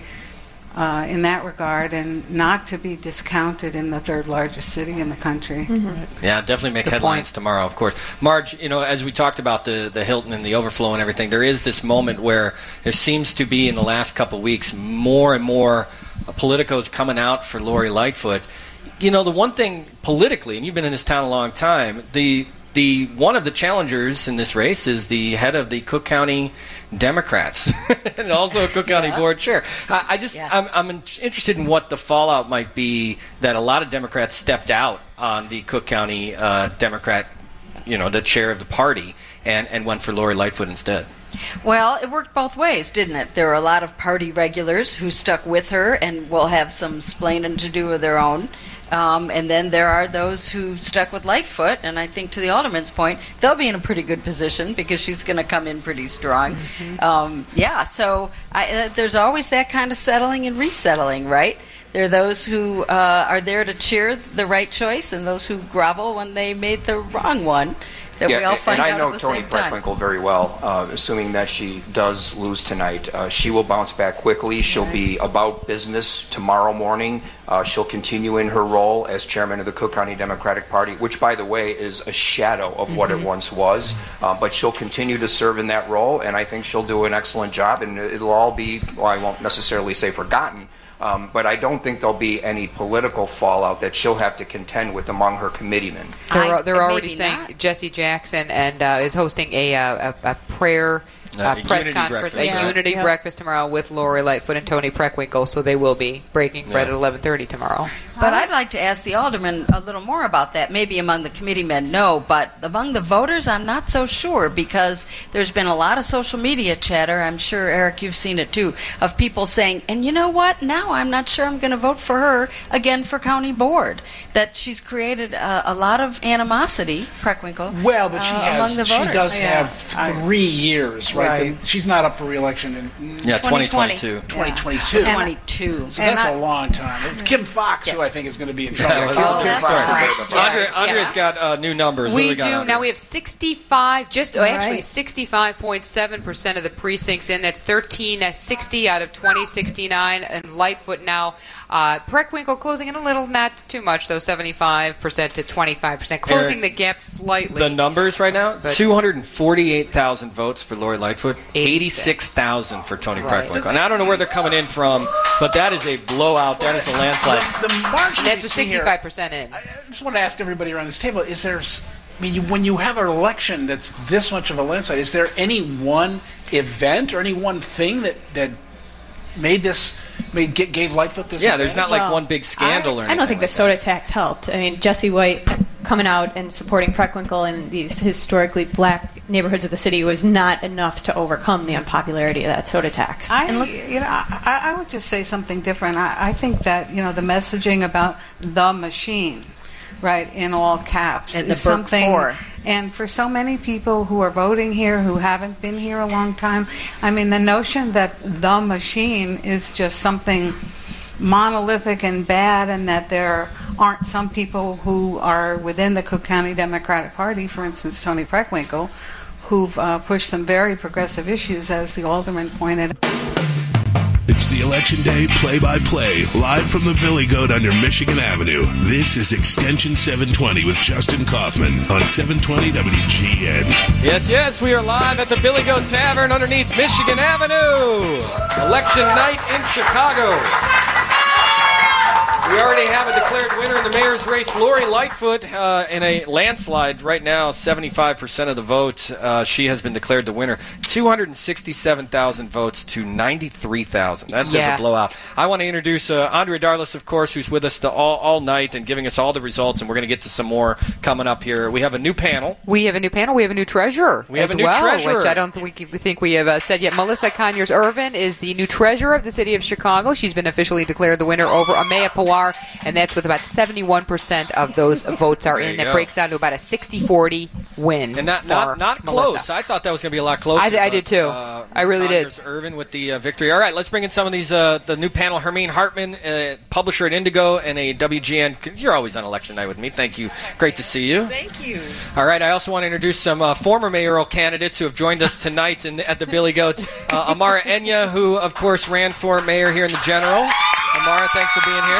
Uh, in that regard, and not to be discounted in the third largest city in the country. Mm-hmm. Yeah, definitely make Good headlines point. tomorrow, of course. Marge, you know, as we talked about the, the Hilton and the overflow and everything, there is this moment where there seems to be in the last couple of weeks more and more uh, politicos coming out for Lori Lightfoot. You know, the one thing politically, and you've been in this town a long time, the the one of the challengers in this race is the head of the Cook County Democrats and also a Cook County Yeah. board chair. I, I just, Yeah. I'm, I'm in- interested in what the fallout might be that a lot of Democrats stepped out on the Cook County uh, Democrat, you know, the chair of the party, and, and went for Lori Lightfoot instead. Well, it worked both ways, didn't it? There were a lot of party regulars who stuck with her and will have some splaining to do of their own. Um, and then there are those who stuck with Lightfoot, and I think to the alderman's point, they'll be in a pretty good position because she's going to come in pretty strong. Mm-hmm. Um, yeah, so I, uh, there's always that kind of settling and resettling, right? There are those who uh, are there to cheer the right choice and those who grovel when they made the wrong one. That we all find and I out know at the Toni same time. Preckwinkle very well. Uh, assuming that she does lose tonight, uh, she will bounce back quickly. She'll be about business tomorrow morning. Uh, she'll continue in her role as chairman of the Cook County Democratic Party, which, by the way, is a shadow of what Mm-hmm. it once was. Uh, but she'll continue to serve in that role, and I think she'll do an excellent job. And it'll all be, well, I won't necessarily say forgotten. Um, but I don't think there'll be any political fallout that she'll have to contend with among her committeemen. They're, I- they're maybe already saying not. Jesse Jackson and uh, is hosting a, uh, a, a prayer Uh, uh, a press unity conference, a breakfast, right? unity Yeah. breakfast tomorrow with Lori Lightfoot and Toni Preckwinkle. So they will be breaking bread Yeah. at eleven thirty tomorrow. But I'd like to ask the alderman a little more about that. Maybe among the committeemen, no, but among the voters, I'm not so sure because there's been a lot of social media chatter. I'm sure, Eric, you've seen it too, of people saying, and you know what? Now I'm not sure I'm going to vote for her again for county board. That she's created a, a lot of animosity, Preckwinkle, Well, but she uh, has. among the She voters. does Yeah. have three years, right? Right. And she's not up for re-election in Yeah, twenty twenty. twenty twenty-two. twenty twenty-two. twenty-two. So And that's I- a long time. It's Kim Fox who I think is going to be in trouble. Yeah, well, Oh, that's Fox. right. Andre, Yeah. Andre's got uh, new numbers. What We we got, do. Andre? Now we have sixty-five, just oh, All actually right. sixty-five point seven percent of the precincts in. That's thirteen sixty out of twenty sixty-nine. And Lightfoot now, uh, Preckwinkle closing in a little, not too much, though, seventy-five percent to twenty-five percent. Closing Eric, the gap slightly. The numbers right now: But- two hundred forty-eight thousand votes for Lori Lightfoot, eighty-six eighty-six thousand for Toni Right. Preckwinkle. And I don't know where they're coming in from, but that is a blowout. That is a landslide. The, the margin And that's you with see here- sixty-five percent in. I just want to ask everybody around this table: is there? s- I mean, you, when you have an election that's this much of a landslide, is there any one event or any one thing that that made this made g- gave Lightfoot this? Yeah, there's not like Well, one big scandal or I, anything. I don't think like the soda tax helped. I mean, Jesse White coming out and supporting Preckwinkle in these historically black neighborhoods of the city was not enough to overcome the unpopularity of that soda tax. I, you know, I, I would just say something different. I, I think that, you know, the messaging about the machine, right, in all caps, And the is Burke something. Four. And for so many people who are voting here who haven't been here a long time, I mean, the notion that the machine is just something monolithic and bad, and that there aren't some people who are within the Cook County Democratic Party, for instance, Toni Preckwinkle, who've uh, pushed some very progressive issues, as the alderman pointed out. It's the Election Day play-by-play, live from the Billy Goat under Michigan Avenue. This is Extension seven twenty with Justin Kaufman on seven twenty W G N. Yes, yes, we are live at the Billy Goat Tavern underneath Michigan Avenue. Election night in Chicago. We already have a declared winner in the mayor's race, Lori Lightfoot, uh, in a landslide. Right now, seventy-five percent of the vote. Uh, she has been declared the winner. two hundred sixty-seven thousand votes to ninety-three thousand. That's Yeah. just a blowout. I want to introduce uh, Andrea Darlis, of course, who's with us the, all, all night and giving us all the results, and we're going to get to some more coming up here. We have a new panel. We have a new panel. We have a new treasurer We have as a new well, treasurer. which I don't think we, we think we have uh, said yet. Melissa Conyers-Irvin is the new treasurer of the city of Chicago. She's been officially declared the winner over Amaya Pawar, and that's with about seventy-one percent of those votes are There in. you That go. breaks down to about a sixty forty win. And not for not, not Melissa. close. I thought that was going to be a lot closer. I- I but, did too. Uh, I really did. Conyers Irvin with the uh, victory. All right, let's bring in some of these. Uh, the new panel: Hermine Hartman, uh, publisher at Indigo, and a W G N. You're always on election night with me. Thank you. Great to see you. Thank you. All right. I also want to introduce some uh, former mayoral candidates who have joined us tonight in, at the Billy Goat. Uh, Amara Enya, who of course ran for mayor here in the general. Amara, thanks for being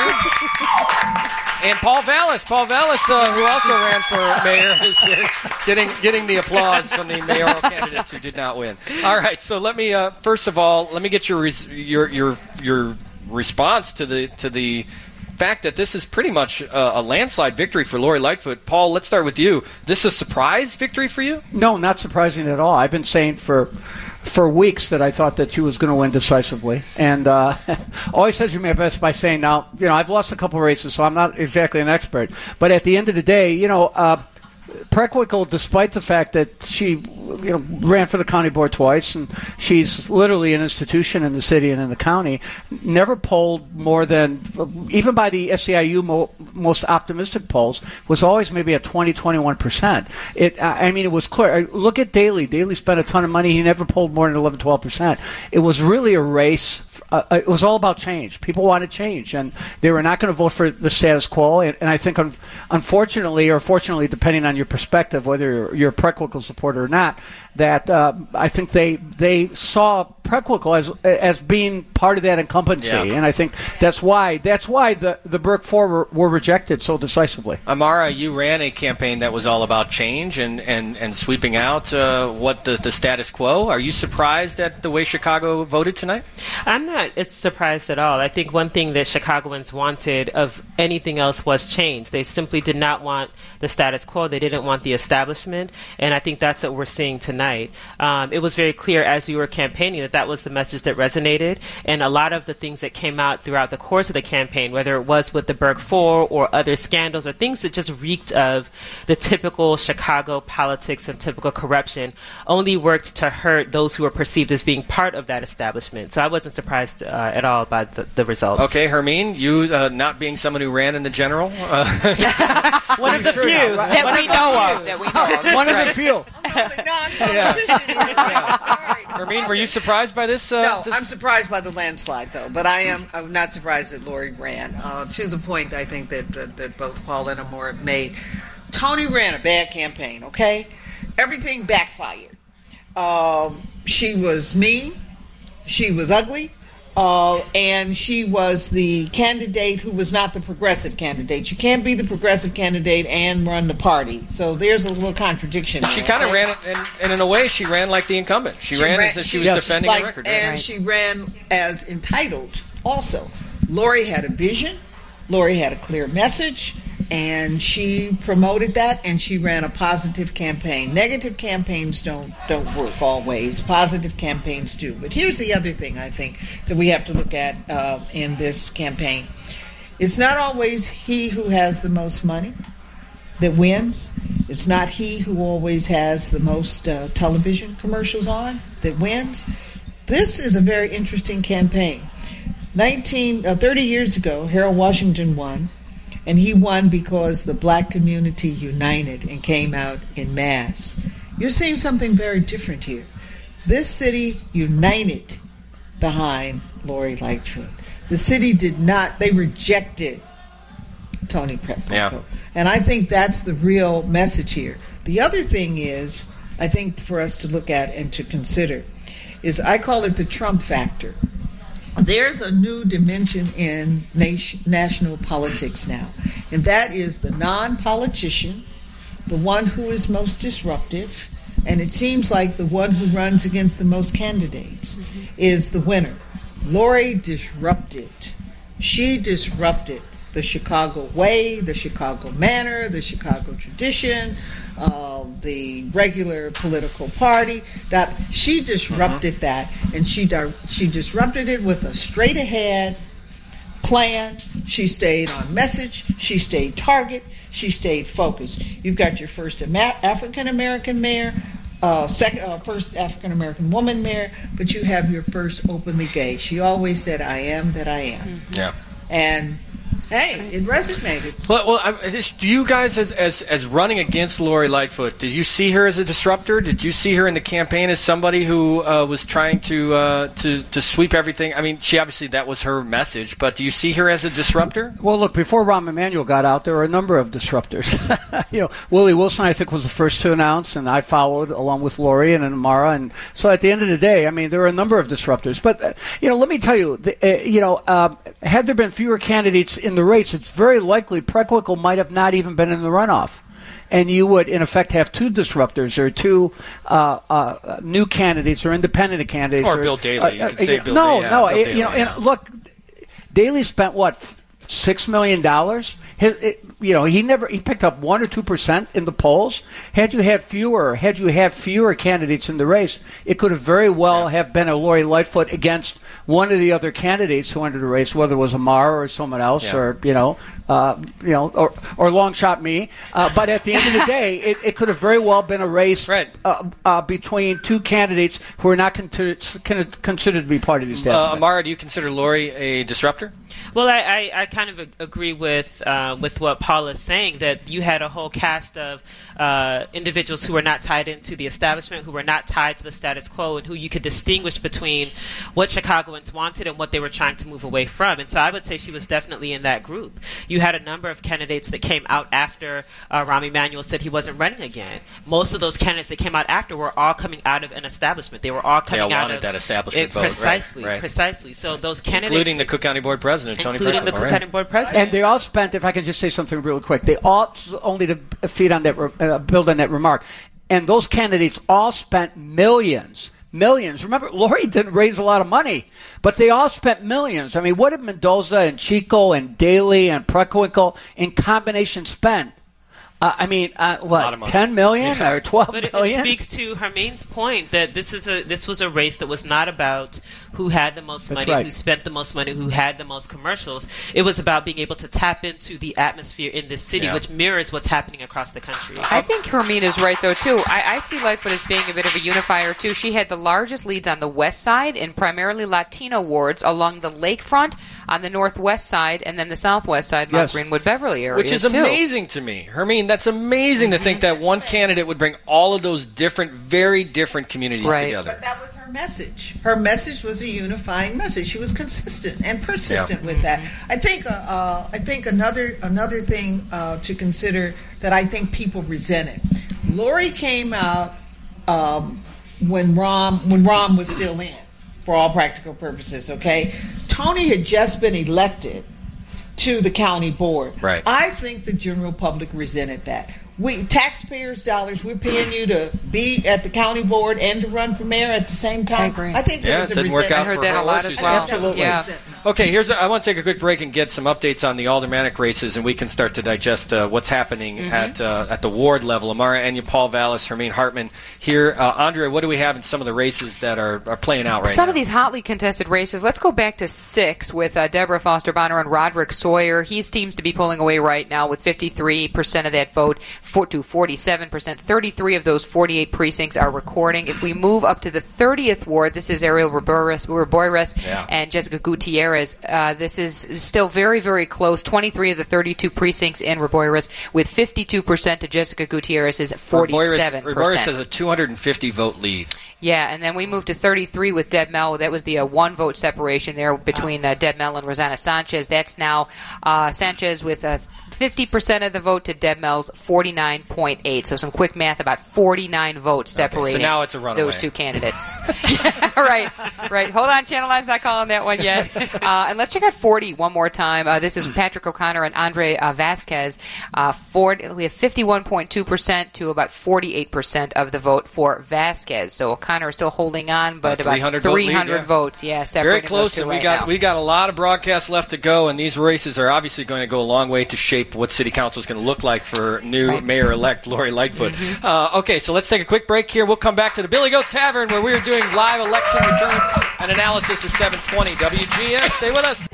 here. And Paul Vallis, Paul Vallis, uh, who also ran for mayor, is here getting getting the applause from the mayoral candidates who did not win. All right, so let me uh, first of all let me get your res- your your your response to the to the fact that this is pretty much uh, a landslide victory for Lori Lightfoot. Paul, let's start with you. This a surprise victory for you? No, not surprising at all. I've been saying for for weeks that I thought that she was going to win decisively, and uh, always said to my best by saying, now, you know, I've lost a couple races, so I'm not exactly an expert, but at the end of the day, you know, uh, Preckwinkle, despite the fact that she, you know, ran for the county board twice, and she's literally an institution in the city and in the county, never polled more than, even by the S E I U mo- most optimistic polls, was always maybe at twenty, twenty-one percent. It, I mean, it was clear. Look at Daley. Daley spent a ton of money. He never polled more than eleven, twelve percent. It was really a race. Uh, it was all about change. People wanted change, and they were not going to vote for the status quo. And, and I think, un- unfortunately, or fortunately, depending on your perspective, whether you're, you're a Preckwinkle supporter or not, that uh, I think they they saw Preckwinkle as as being part of that incumbency, Yeah. and I think that's why that's why the the Burke Four were, were rejected so decisively. Amara, you ran a campaign that was all about change and, and, and sweeping out uh, what the, the status quo. Are you surprised at the way Chicago voted tonight? I'm not it's surprised at all. I think one thing that Chicagoans wanted of anything else was change. They simply did not want the status quo. They didn't want the establishment, and I think that's what we're seeing tonight. Um, it was very clear as we were campaigning that that was the message that resonated, and a lot of the things that came out throughout the course of the campaign, whether it was with the Burke Four or other scandals or things that just reeked of the typical Chicago politics and typical corruption, only worked to hurt those who were perceived as being part of that establishment. So I wasn't surprised uh, at all by the, the results. Okay, Hermine, you uh, not being someone who ran in the general? Uh, One of the few. That One we of the know few. of. That we know of. One of the few. Hermine, were you surprised by this? Uh, No, this? I'm surprised by the landslide, though. But I am I'm not surprised that Lori ran. Uh, to the point, I think that that, that both Paul and Amora made. Tony ran a bad campaign. Okay, everything backfired. Um, she was mean. She was ugly. Uh, and she was the candidate who was not the progressive candidate. You can't be the progressive candidate and run the party. So there's a little contradiction. She there, kind of okay? ran it, and, and in a way, she ran like the incumbent. She, ran, as if she was yes, defending like- a record. And Right. she ran as entitled also. Lori had a vision. Lori had a clear message. And she promoted that, and she ran a positive campaign. Negative campaigns don't don't work always. Positive campaigns do. But here's the other thing I think that we have to look at uh, in this campaign. It's not always he who has the most money that wins. It's not he who always has the most uh, television commercials on that wins. This is a very interesting campaign. Nineteen, uh, thirty years ago, Harold Washington won. And he won because the black community united and came out in mass. You're seeing something very different here. This city united behind Lori Lightfoot. The city did not, they rejected Tony Preckwinkle. Yeah. And I think that's the real message here. The other thing is, I think for us to look at and to consider, is I call it the Trump factor. There's a new dimension in nation, national politics now, and that is the non-politician, the one who is most disruptive, and it seems like the one who runs against the most candidates mm-hmm. is the winner. Lori disrupted. She disrupted the Chicago way, the Chicago manner, the Chicago tradition, uh, the regular political party. That she disrupted mm-hmm. that, and she di- she disrupted it with a straight ahead plan. She stayed on message. She stayed target. She stayed focused. You've got your first Ama- African American mayor. Uh, second, uh, first African American woman mayor, but you have your first openly gay. She always said, "I am that I am." Mm-hmm. Yeah, and hey, it resonated. Well, well, I, just, do you guys, as, as as running against Lori Lightfoot, did you see her as a disruptor? Did you see her in the campaign as somebody who uh, was trying to uh, to to sweep everything? I mean, she obviously that was her message, but do you see her as a disruptor? Well, look, before Rahm Emanuel got out, there were a number of disruptors. you know, Willie Wilson, I think, was the first to announce, and I followed along with Lori and Amara. And so, at the end of the day, I mean, there were a number of disruptors. But uh, you know, let me tell you, the, uh, you know, uh, had there been fewer candidates in the race, it's very likely Preckwinkle might have not even been in the runoff. And you would, in effect, have two disruptors or two uh, uh, new candidates or independent candidates. Or, or Bill Daley. Uh, you could say uh, Bill no, Daley. Yeah, no, Bill it, Daley, you know, yeah. and look, Daley spent, what, six million dollars? His, it, you know, he never he picked up one or two percent in the polls. Had you had fewer, had you had fewer candidates in the race, it could have very well yeah. have been a Lori Lightfoot against one of the other candidates who entered the race, whether it was Amara or someone else, yeah. or you know, uh, you know, or or long shot me. Uh, but at the end of the day, it, it could have very well been a race right. uh, uh, between two candidates who are not con- considered to be part of the establishment. Uh, Amara, do you consider Lori a disruptor? Well, I, I, I kind of agree with uh, with what Paul is saying, that you had a whole cast of uh, individuals who were not tied into the establishment, who were not tied to the status quo, and who you could distinguish between what Chicagoans wanted and what they were trying to move away from. And so I would say she was definitely in that group. You had a number of candidates that came out after uh, Rahm Emanuel said he wasn't running again. Most of those candidates that came out after were all coming out of an establishment. They were all coming they all out wanted of that establishment it, vote. Precisely, right, right. precisely. So those candidates, including the Cook County Board President, Tony including the Preckwinkle, Cook right? County Board President, and they all spent. If I can just say something real quick, they all only to feed on that, uh, build on that remark, and those candidates all spent millions. Millions. Remember, Lori didn't raise a lot of money, but they all spent millions. I mean, what did Mendoza and Chico and Daley and Preckwinkle in combination spend? Uh, I mean, uh, what, ten million yeah. or twelve but million? But it speaks to Hermine's point that this is a this was a race that was not about who had the most That's money, right. who spent the most money, who had the most commercials. It was about being able to tap into the atmosphere in this city, yeah. which mirrors what's happening across the country. I think Hermine is right, though, too. I, I see Lightfoot as being a bit of a unifier, too. She had the largest leads on the west side in primarily Latino wards along the lakefront, on the northwest side, and then the southwest side, Mount Yes. Greenwood, Beverly areas, Which is too. amazing to me. Hermine, that's amazing to think that one candidate would bring all of those different, very different communities Right. together. But that was her message. Her message was a unifying message. She was consistent and persistent Yeah. with that. I think. Uh, uh, I think another another thing uh, to consider that I think people resented. Lori came out um, when Rahm when Rahm was still in, for all practical purposes. Okay, Tony had just been elected to the county board. Right. I think the general public resented that. We taxpayers' dollars. We're paying you to be at the county board and to run for mayor at the same time. I agree. I think there Yeah, was it a didn't work resentment. out I heard for that her a lot or as she's well. Absolutely. Yeah. resentment. Okay, here's. A, I want to take a quick break and get some updates on the aldermanic races, and we can start to digest uh, what's happening Mm-hmm. at uh, at the ward level. Amara Enya, Paul Vallis, Hermine Hartman here. Uh, Andrea, what do we have in some of the races that are, are playing out right Some now? of these hotly contested races. Let's go back to six with uh, Deborah Foster Bonner and Roderick Sawyer. He seems to be pulling away right now with fifty-three percent of that vote for, to forty-seven percent. thirty-three of those forty-eight precincts are recording. If we move up to the thirtieth ward, this is Ariel Raboyres Yeah. and Jessica Gutierrez. Uh, this is still very, very close. twenty-three of the thirty-two precincts in Raboyres with fifty-two percent to Jessica Gutierrez's forty-seven percent. Raboyres has a two hundred fifty vote lead. Yeah, and then we moved to thirty-three with Deb Mell. That was the uh, one vote separation there between uh, Deb Mell and Rosanna Sanchez. That's now uh, Sanchez with uh, fifty percent of the vote to Deb Mel's forty-nine point eight. So some quick math, about forty-nine votes separating okay, so now it's a runaway. those two candidates. Yeah, right, right. Hold on, Channel nine's not calling that one yet. Uh, and let's check out forty one more time. Uh, this is Patrick O'Connor and Andre uh, Vasquez. Uh, forty, we have fifty-one point two percent to about forty-eight percent of the vote for Vasquez. So O'Connor is still holding on, but about three hundred vote lead, yeah. votes. Yeah, very close. And right we got now. we got a lot of broadcasts left to go, and these races are obviously going to go a long way to shape what City Council is going to look like for new right. Mayor-elect Lori Lightfoot. Mm-hmm. Uh, okay, so let's take a quick break here. We'll come back to the Billy Goat Tavern where we're doing live election returns and analysis with seven twenty W G N. Stay with us.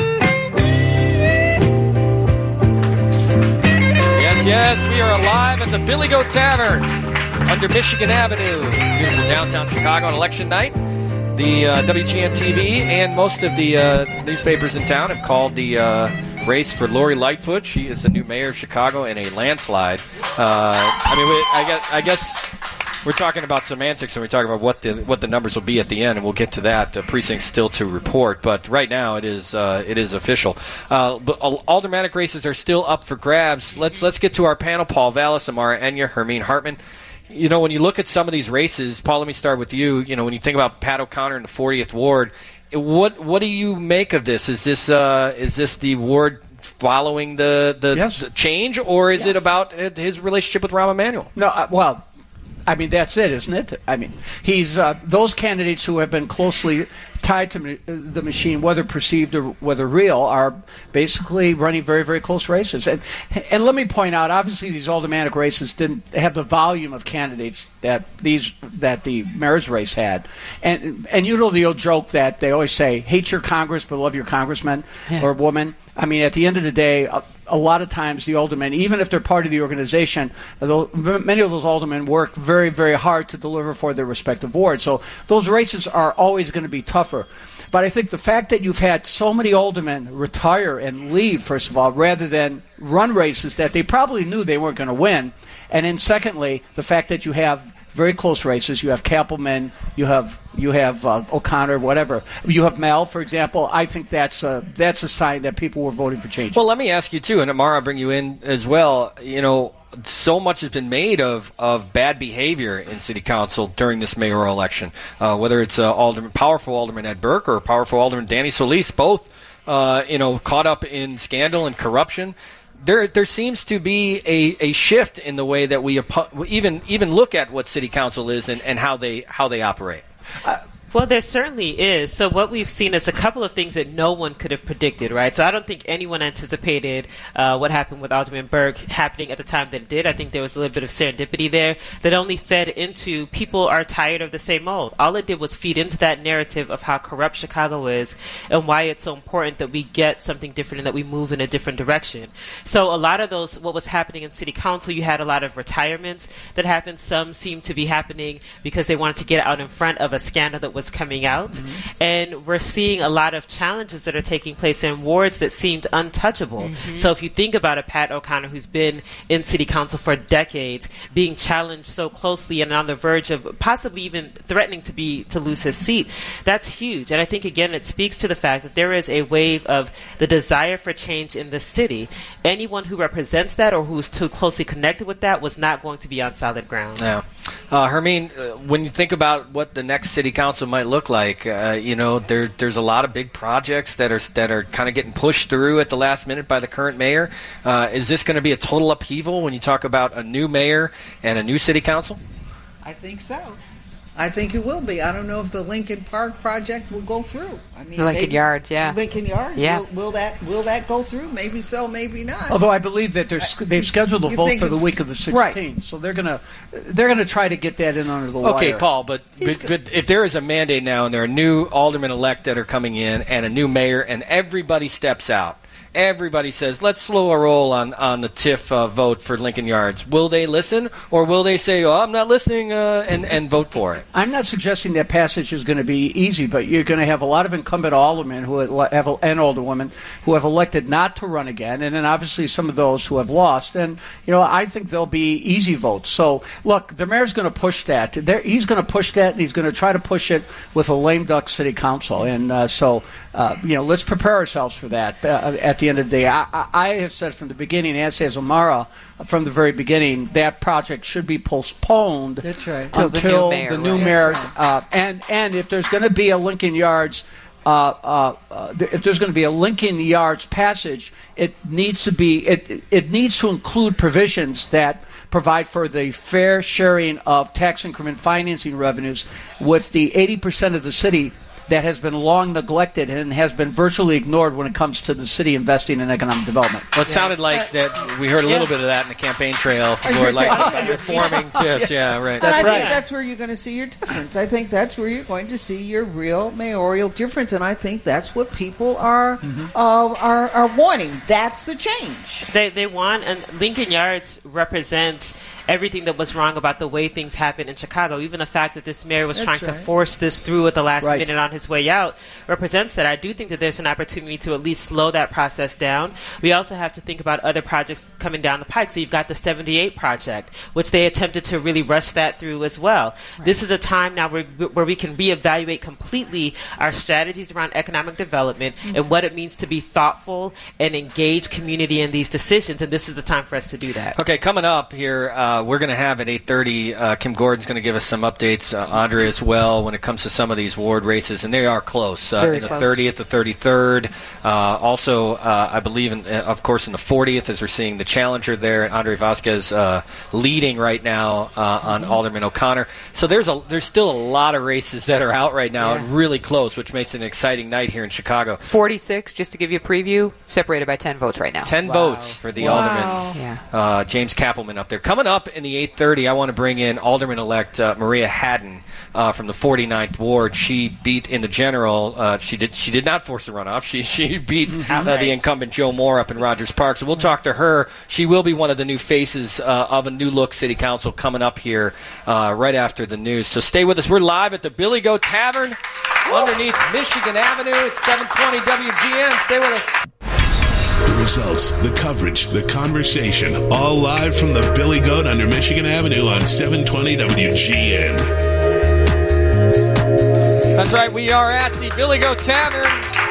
Yes, yes, we are live at the Billy Goat Tavern under Michigan Avenue, beautiful downtown Chicago on election night. The uh, W G N T V and most of the uh, newspapers in town have called the uh, race for Lori Lightfoot. She is the new mayor of Chicago in a landslide. Uh, I mean, we, I, guess, I guess we're talking about semantics and we're talking about what the what the numbers will be at the end, and we'll get to that. The precinct's still to report, but right now it is uh, it is official. Uh, but aldermanic races are still up for grabs. Let's let's get to our panel: Paul Vallis, Amara Enya, Hermine Hartman. You know, when you look at some of these races, Paul, let me start with you. You know, when you think about Pat O'Connor in the fortieth Ward, what what do you make of this? Is this uh, is this the ward following the the, yes. the change, or is yes. it about his relationship with Rahm Emanuel? No, uh, well, I mean that's it, isn't it? I mean, he's uh, those candidates who have been closely tied to ma- the machine, whether perceived or whether real, are basically running very, very close races. And and let me point out, obviously, these aldermanic races didn't have the volume of candidates that these that the mayor's race had. And and you know the old joke that they always say, hate your Congress but love your congressman yeah. or woman. I mean, at the end of the day, a, a lot of times the aldermen, even if they're part of the organization, many of those aldermen work very, very hard to deliver for their respective wards. So those races are always going to be tougher. But I think the fact that you've had so many aldermen retire and leave, first of all, rather than run races that they probably knew they weren't going to win, and then secondly, the fact that you have very close races. You have Kappelman, you have you have uh, O'Connor, whatever. You have Mel, for example. I think that's a, that's a sign that people were voting for change. Well, let me ask you, too, and Amara, I'll bring you in as well. You know, so much has been made of, of bad behavior in City Council during this mayoral election, uh, whether it's uh, Alderman, powerful Alderman Ed Burke or powerful Alderman Danny Solis, both uh, you know, caught up in scandal and corruption. There, there seems to be a, a shift in the way that we even even look at what City Council is and, and how they how they operate. Uh, Well, there certainly is. So what we've seen is a couple of things that no one could have predicted, right? So I don't think anyone anticipated uh, what happened with Alderman Burke happening at the time that it did. I think there was a little bit of serendipity there that only fed into people are tired of the same old. All it did was feed into that narrative of how corrupt Chicago is and why it's so important that we get something different and that we move in a different direction. So a lot of those, what was happening in City Council, you had a lot of retirements that happened. Some seemed to be happening because they wanted to get out in front of a scandal that was coming out, mm-hmm. and we're seeing a lot of challenges that are taking place in wards that seemed untouchable. Mm-hmm. So if you think about a Pat O'Connor who's been in City Council for decades, being challenged so closely and on the verge of possibly even threatening to be to lose his seat, that's huge. And I think again it speaks to the fact that there is a wave of the desire for change in the city. Anyone who represents that or who's too closely connected with that was not going to be on solid ground. Yeah. Uh, Hermine, uh, when you think about what the next City Council might look like, uh, you know, there there's a lot of big projects that are that are kind of getting pushed through at the last minute by the current mayor. Uh, is this going to be a total upheaval when you talk about a new mayor and a new City Council? I think so. I think it will be. I don't know if the Lincoln Park project will go through. I mean, Lincoln maybe, Yards, yeah. Lincoln Yards. Yeah. Will, will that will that go through? Maybe so, maybe not. Although I believe that they're, they've scheduled a You vote think for the it's- week of the sixteenth, right. so they're gonna they're gonna try to get that in under the wire. Okay, Paul, but, but, but if there is a mandate now and there are new aldermen-elect that are coming in and a new mayor and everybody steps out, everybody says, let's slow a roll on, on the TIF uh, vote for Lincoln Yards. Will they listen, or will they say, oh, I'm not listening, uh, and, and vote for it? I'm not suggesting that passage is going to be easy, but you're going to have a lot of incumbent aldermen who have, and alderwomen who have elected not to run again, and then obviously some of those who have lost. And, you know, I think there'll be easy votes. So, look, the mayor's going to push that. There, he's going to push that, and he's going to try to push it with a lame duck city council. And uh, so, uh, you know, let's prepare ourselves for that. Uh, at the end of the day. I, I, I have said from the beginning, as has Omara, from the very beginning, that project should be postponed. That's right. Until the new mayor, the new right. mayor. Uh, and and if there's going to be a Lincoln Yards. Uh, uh, uh, if there's going to be a Lincoln Yards passage, it needs to be it it needs to include provisions that provide for the fair sharing of tax increment financing revenues with the eighty percent of the city that has been long neglected and has been virtually ignored when it comes to the city investing in economic development. Well, it sounded like that we heard a little bit of that in the campaign trail for Lord Lightfoot about reforming tips. Yeah, right. But I right. think that's where you're going to see your difference. I think that's where you're going to see your real mayoral difference, and I think that's what people are mm-hmm. uh, are, are wanting. That's the change. They they want, and Lincoln Yards represents everything that was wrong about the way things happened in Chicago. Even the fact that this mayor was That's trying right. to force this through at the last Right. minute on his way out represents that. I do think that there's an opportunity to at least slow that process down. We also have to think about other projects coming down the pike. So you've got the seventy-eight project, which they attempted to really rush that through as well. Right. This is a time now where, where we can reevaluate completely our strategies around economic development mm-hmm. and what it means to be thoughtful and engage community in these decisions. And this is the time for us to do that. Okay, coming up here, uh, we're going to have at eight thirty, uh, Kim Gordon's going to give us some updates, uh, Andre as well, when it comes to some of these ward races, and they are close. Uh, Very in the close. thirtieth, the thirty-third, uh, also, uh, I believe, in, uh, of course, in the fortieth, as we're seeing the challenger there, Andre Vasquez uh, leading right now uh, on Mm-hmm. Alderman O'Connor. So there's a there's still a lot of races that are out right now Yeah. and really close, which makes it an exciting night here in Chicago. forty-six, just to give you a preview, separated by ten votes right now. Ten votes for the Wow. Alderman. Yeah. Uh, James Kappelman up there. Coming up in the eight thirty, I want to bring in Alderman-elect uh, Maria Haddon uh, from the forty-ninth Ward. She beat in the general. Uh, she did She did not force a runoff. She she beat uh, the incumbent Joe Moore up in Rogers Park. So we'll talk to her. She will be one of the new faces uh, of a new look city council coming up here uh, right after the news. So stay with us. We're live at the Billy Goat Tavern underneath Michigan Avenue. It's seven twenty W G N. Stay with us. The results, the coverage, the conversation, all live from the Billy Goat under Michigan Avenue on seven twenty W G N. That's right. We are at the Billy Goat Tavern.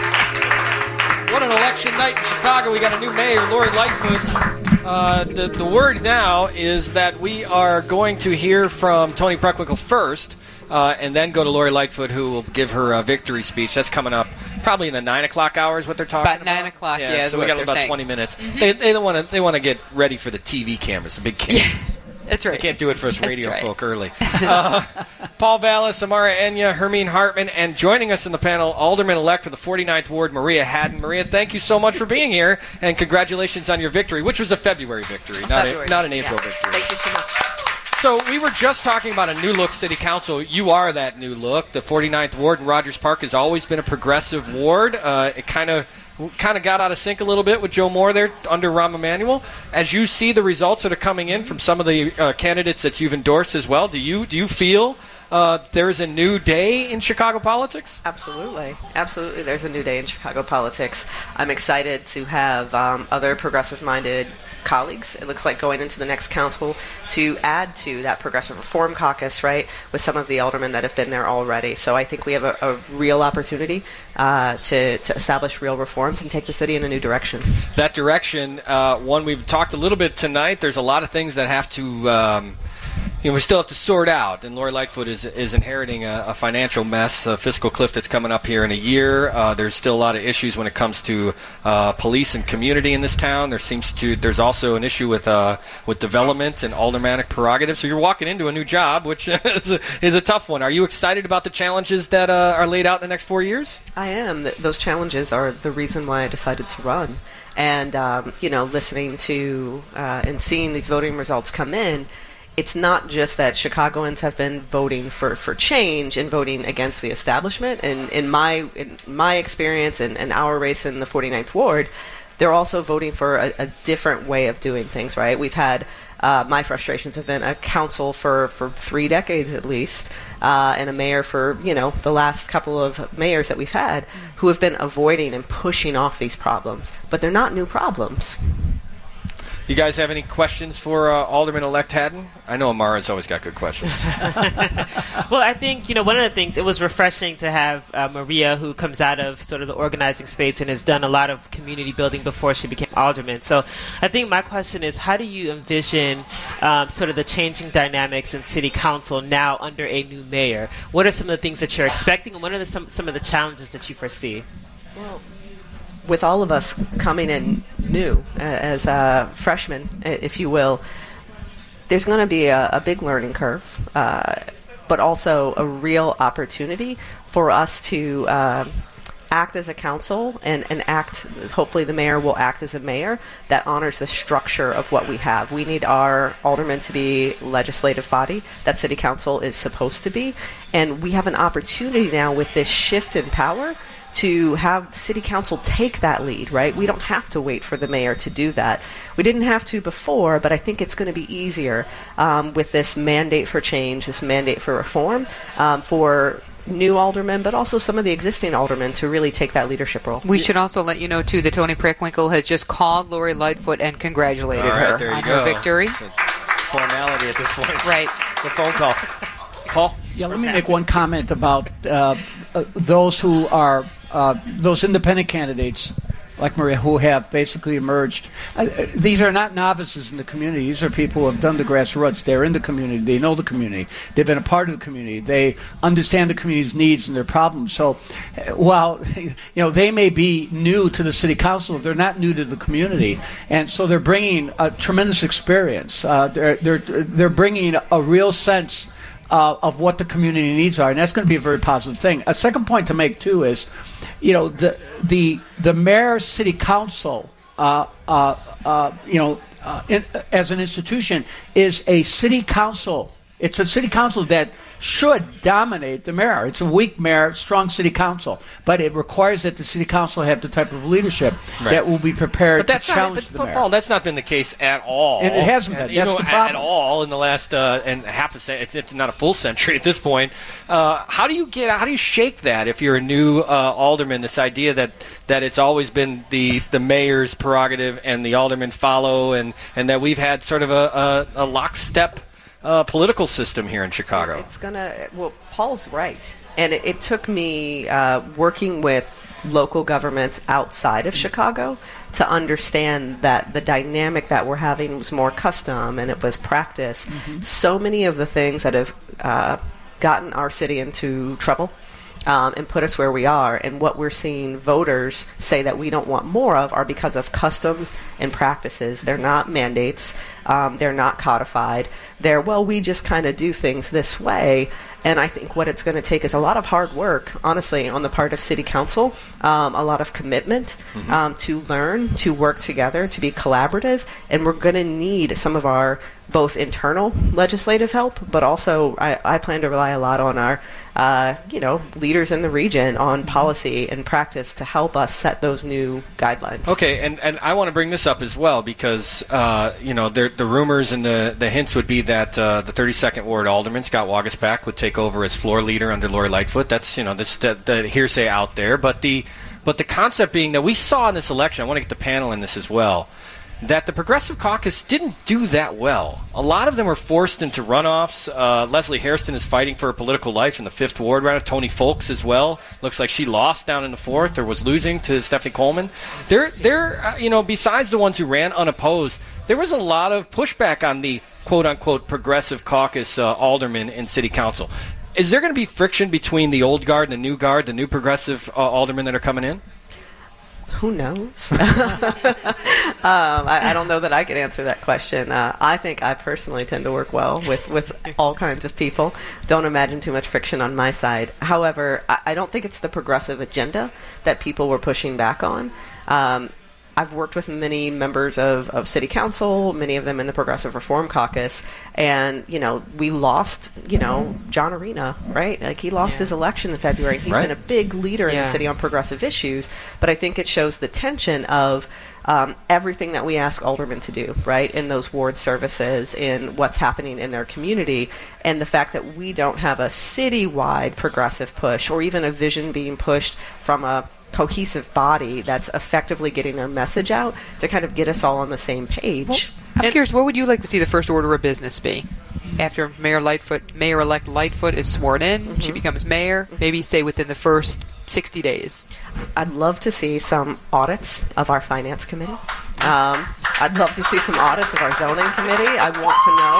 What an election night in Chicago. We got a new mayor, Lori Lightfoot. Uh, the, the word now is that we are going to hear from Tony Preckwinkle first, uh, and then go to Lori Lightfoot, who will give her a victory speech. That's coming up probably in the nine o'clock hours. What they're talking About about. nine o'clock, yeah, is so we what got they're about saying. twenty minutes. They they don't want to they want to get ready for the T V cameras, the big cameras. That's right. They can't do it for us That's radio right. folk early. Uh, Paul Vallis, Amara Enya, Hermine Hartman, and joining us in the panel, Alderman-elect for the forty-ninth Ward, Maria Haddon. Maria, thank you so much for being here, and congratulations on your victory, which was a February victory, not, February. A, not an April Yeah. victory. Thank you so much. So we were just talking about a new look city council. You are that new look. The forty-ninth Ward in Rogers Park has always been a progressive ward. Uh, it kind of kind of got out of sync a little bit with Joe Moore there under Rahm Emanuel. As you see the results that are coming in from some of the uh, candidates that you've endorsed as well, do you do you feel uh, there is a new day in Chicago politics? Absolutely. Absolutely, there's a new day in Chicago politics. I'm excited to have um, other progressive-minded colleagues, it looks like, going into the next council to add to that progressive reform caucus, right, with some of the aldermen that have been there already. So I think we have a, a real opportunity uh, to, to establish real reforms and take the city in a new direction. That direction, uh, one we've talked a little bit tonight. There's a lot of things that have to, um, you know, we still have to sort out. And Lori Lightfoot is is inheriting a, a financial mess, a fiscal cliff that's coming up here in a year. Uh, there's still a lot of issues when it comes to uh, police and community in this town. There seems to there's also an issue with uh, with development and aldermanic prerogatives. So you're walking into a new job, which is a, is a tough one. Are you excited about the challenges that uh, are laid out in the next four years? I am. Th- those challenges are the reason why I decided to run. And, um, you know, listening to uh, and seeing these voting results come in, it's not just that Chicagoans have been voting for, for change and voting against the establishment. And in my in my experience and, and our race in the forty-ninth Ward, they're also voting for a, a different way of doing things, right? We've had, uh, my frustrations have been a council for, for three decades at least, uh, and a mayor for, you know, the last couple of mayors that we've had who have been avoiding and pushing off these problems. But they're not new problems. You guys have any questions for uh, Alderman-elect Haddon? I know Amara's always got good questions. Well, I think, you know, one of the things, it was refreshing to have uh, Maria, who comes out of sort of the organizing space and has done a lot of community building before she became alderman. So I think my question is, how do you envision um, sort of the changing dynamics in city council now under a new mayor? What are some of the things that you're expecting, and what are the, some, some of the challenges that you foresee? Well, with all of us coming in new uh, as uh, freshmen, if you will, there's going to be a, a big learning curve, uh, but also a real opportunity for us to uh, act as a council and, and act, hopefully the mayor will act as a mayor that honors the structure of what we have. We need our aldermen to be legislative body that city council is supposed to be, and we have an opportunity now with this shift in power to have city council take that lead, right? We don't have to wait for the mayor to do that. We didn't have to before, but I think it's going to be easier um, with this mandate for change, this mandate for reform, um, for new aldermen, but also some of the existing aldermen to really take that leadership role. We should also let you know, too, that Toni Preckwinkle has just called Lori Lightfoot and congratulated right, her there you on go. her victory. It's a formality at this point. Right. The phone call. Paul? Yeah, let me make one comment about uh, uh, those who are uh, those independent candidates like Maria who have basically emerged. Uh, these are not novices in the community. These are people who have done the grassroots. They're in the community. They know the community. They've been a part of the community. They understand the community's needs and their problems. So uh, while you know they may be new to the city council, they're not new to the community, and so they're bringing a tremendous experience. Uh, they're they're they're bringing a real sense Uh, of what the community needs are, and that's going to be a very positive thing. A second point to make too is, you know, the the the mayor city council, uh, uh, uh, you know, uh, in, as an institution is a city council. It's a city council that should dominate the mayor. It's a weak mayor, strong city council, but it requires that the city council have the type of leadership Right. that will be prepared But that's to not, challenge but, the but mayor. Paul, that's not been the case at all. And it hasn't been. And, you That's know, the at- problem. At all in the last uh, and half a century, if it's not a full century at this point. Uh, how do you get? How do you shake that if you're a new uh, alderman? This idea that, that it's always been the, the mayor's prerogative and the aldermen follow, and, and that we've had sort of a, a, a lockstep uh, political system here in Chicago. It's gonna. Well, Paul's right, and it, it took me uh, working with local governments outside of Chicago to understand that the dynamic that we're having was more custom and it was practice. Mm-hmm. So many of the things that have uh, gotten our city into trouble um, and put us where we are, and what we're seeing voters say that we don't want more of, are because of customs and practices. They're not mandates. Um, they're not codified. They're, well, we just kind of do things this way. And I think what it's going to take is a lot of hard work, honestly, on the part of City Council, um, a lot of commitment mm-hmm. um, to learn, to work together, to be collaborative. And we're going to need some of our both internal legislative help, but also I, I plan to rely a lot on our, uh, you know, leaders in the region on policy and practice to help us set those new guidelines. Okay, and, and I want to bring this up as well because, uh, you know, there, the rumors and the, the hints would be that uh, the thirty-second Ward Alderman, Scott Wagasback, would take over as floor leader under Lori Lightfoot. That's, you know, this, the, the hearsay out there. But the, but the concept being that we saw in this election, I want to get the panel in this as well, that the Progressive Caucus didn't do that well. A lot of them were forced into runoffs. Uh, Leslie Hairston is fighting for her political life in the fifth Ward right now. Tony Folks as well. Looks like she lost down in the fourth or was losing to Stephanie Coleman. They're, they're uh, you know, besides the ones who ran unopposed, there was a lot of pushback on the quote-unquote Progressive Caucus uh, aldermen in City Council. Is there going to be friction between the old guard and the new guard, the new Progressive uh, aldermen that are coming in? Who knows? um, I, I don't know that I can answer that question. Uh, I think I personally tend to work well with, with all kinds of people. Don't imagine too much friction on my side. However, I, I don't think it's the progressive agenda that people were pushing back on. Um, I've worked with many members of, of City Council, many of them in the Progressive Reform Caucus, and, you know, we lost, you know, John Arena, right? Like, he lost yeah. his election in February. He's right. been a big leader in yeah. the city on progressive issues, but I think it shows the tension of um, everything that we ask aldermen to do, right, in those ward services, in what's happening in their community, and the fact that we don't have a citywide progressive push or even a vision being pushed from a cohesive body that's effectively getting their message out to kind of get us all on the same page. Well, I'm and curious, what would you like to see the first order of business be? After Mayor Lightfoot, Mayor-elect Lightfoot is sworn in, mm-hmm. she becomes mayor, maybe say within the first sixty days. I'd love to see some audits of our finance committee. Um, I'd love to see some audits of our zoning committee. I want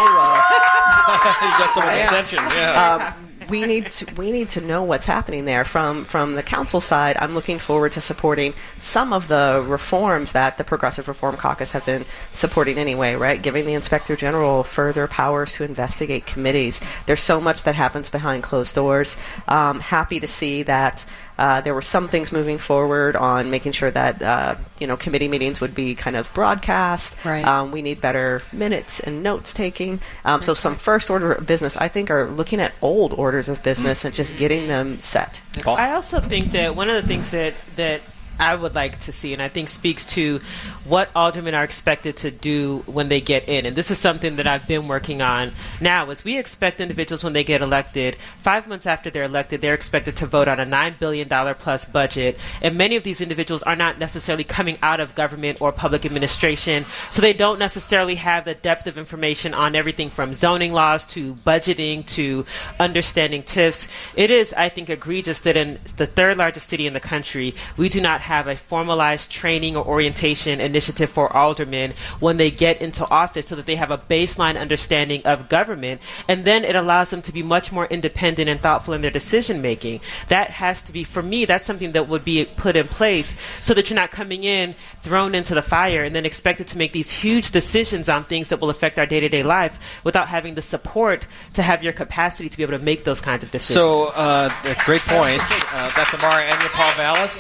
to know. Uh, you got some attention, yeah. Um, we need to we need to know what's happening there. From from the council side, I'm looking forward to supporting some of the reforms that the Progressive Reform Caucus have been supporting anyway, right? Giving the Inspector General further powers to investigate committees. There's so much that happens behind closed doors. Um, happy to see that Uh, there were some things moving forward on making sure that uh, you know committee meetings would be kind of broadcast. Right. Um, we need better minutes and notes taking. Um, so some first order of business, I think, are looking at old orders of business mm. and just getting them set. Paul? I also think that one of the things that that I would like to see, and I think speaks to what aldermen are expected to do when they get in. And this is something that I've been working on now, is we expect individuals when they get elected, five months after they're elected, they're expected to vote on a nine billion dollars plus budget. And many of these individuals are not necessarily coming out of government or public administration, so they don't necessarily have the depth of information on everything from zoning laws to budgeting to understanding T I Fs. It is, I think, egregious that in the third largest city in the country, we do not have a formalized training or orientation initiative for aldermen when they get into office, so that they have a baseline understanding of government, and then it allows them to be much more independent and thoughtful in their decision making. That has to be, for me, that's something that would be put in place so that you're not coming in, thrown into the fire, and then expected to make these huge decisions on things that will affect our day-to-day life without having the support to have your capacity to be able to make those kinds of decisions. So, uh, great points. Uh, that's Amara and Paul Vallis.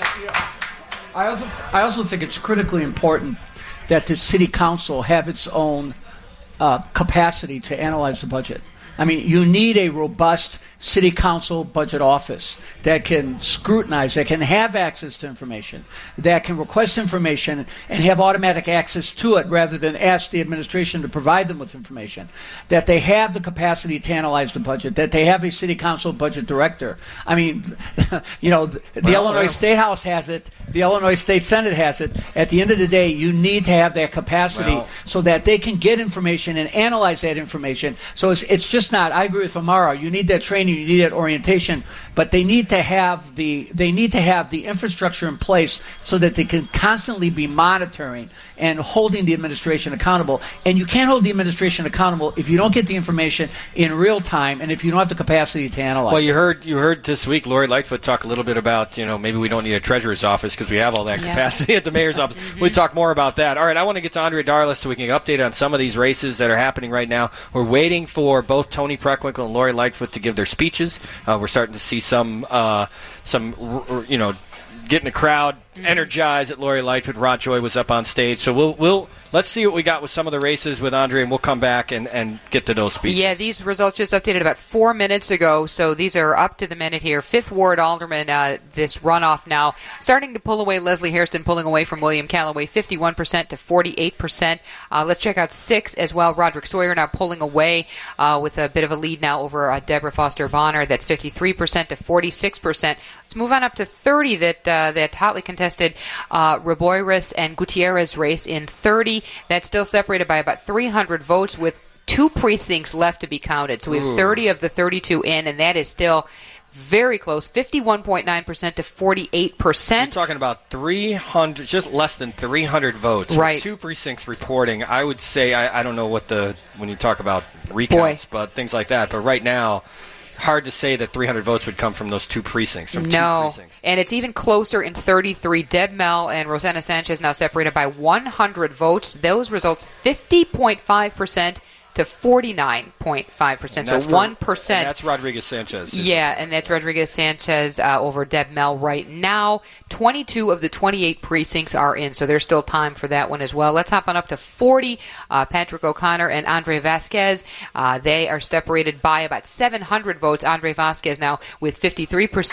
I also, I also think it's critically important that the city council have its own uh, capacity to analyze the budget. I mean, you need a robust city council budget office that can scrutinize, that can have access to information, that can request information and have automatic access to it rather than ask the administration to provide them with information, that they have the capacity to analyze the budget, that they have a city council budget director. I mean, you know, the, the well, Illinois well. State House has it, the Illinois State Senate has it. At the end of the day, you need to have that capacity well. so that they can get information and analyze that information. So it's, it's just not, I agree with Amara, you need that training, you need that orientation, but they need to have the they need to have the infrastructure in place so that they can constantly be monitoring and holding the administration accountable. And you can't hold the administration accountable if you don't get the information in real time and if you don't have the capacity to analyze. Well, you it. heard you heard this week Lori Lightfoot talk a little bit about, you know, maybe we don't need a treasurer's office because we have all that yeah. capacity at the mayor's office. Mm-hmm. We'll talk more about that. All right, I want to get to Andrea Darlus so we can update on some of these races that are happening right now. We're waiting for both Toni Preckwinkle and Lori Lightfoot to give their speeches. Uh, we're starting to see some, uh, some, you know, getting the crowd energized at Lori Lightfoot. Rod Joy was up on stage. So we'll we'll let's see what we got with some of the races with Andrea, and we'll come back and, and get to those speeches. Yeah, these results just updated about four minutes ago, so these are up to the minute here. Fifth Ward Alderman, uh, this runoff now, starting to pull away. Leslie Hairston pulling away from William Callaway, fifty-one percent to forty-eight percent. Uh, let's check out six as well. Roderick Sawyer now pulling away uh, with a bit of a lead now over uh, Deborah Foster Bonner. That's fifty-three percent to forty-six percent. Let's move on up to thirty, that uh, that hotly contested uh, Raboyris and Gutierrez race in thirty. That's still separated by about three hundred votes with two precincts left to be counted. So we have Ooh. thirty of the thirty-two in, and that is still very close, fifty-one point nine percent to forty-eight percent. You're talking about three hundred, just less than three hundred votes. Right. With two precincts reporting. I would say, I, I don't know what the, when you talk about recounts, Boy. but things like that. But right now, hard to say that three hundred votes would come from those two precincts, from no. two precincts. And it's even closer in thirty-three. Deb Mell and Rosanna Sanchez now separated by one hundred votes. Those results, fifty point five percent to forty-nine point five percent. So one percent. That's Rodriguez Sanchez. Yeah, and that's Rodriguez Sanchez uh, over Deb Mell right now. twenty-two of the twenty-eight precincts are in, so there's still time for that one as well. Let's hop on up to forty. Uh, Patrick O'Connor and Andre Vasquez. Uh, they are separated by about seven hundred votes. Andre Vasquez now with fifty-three percent.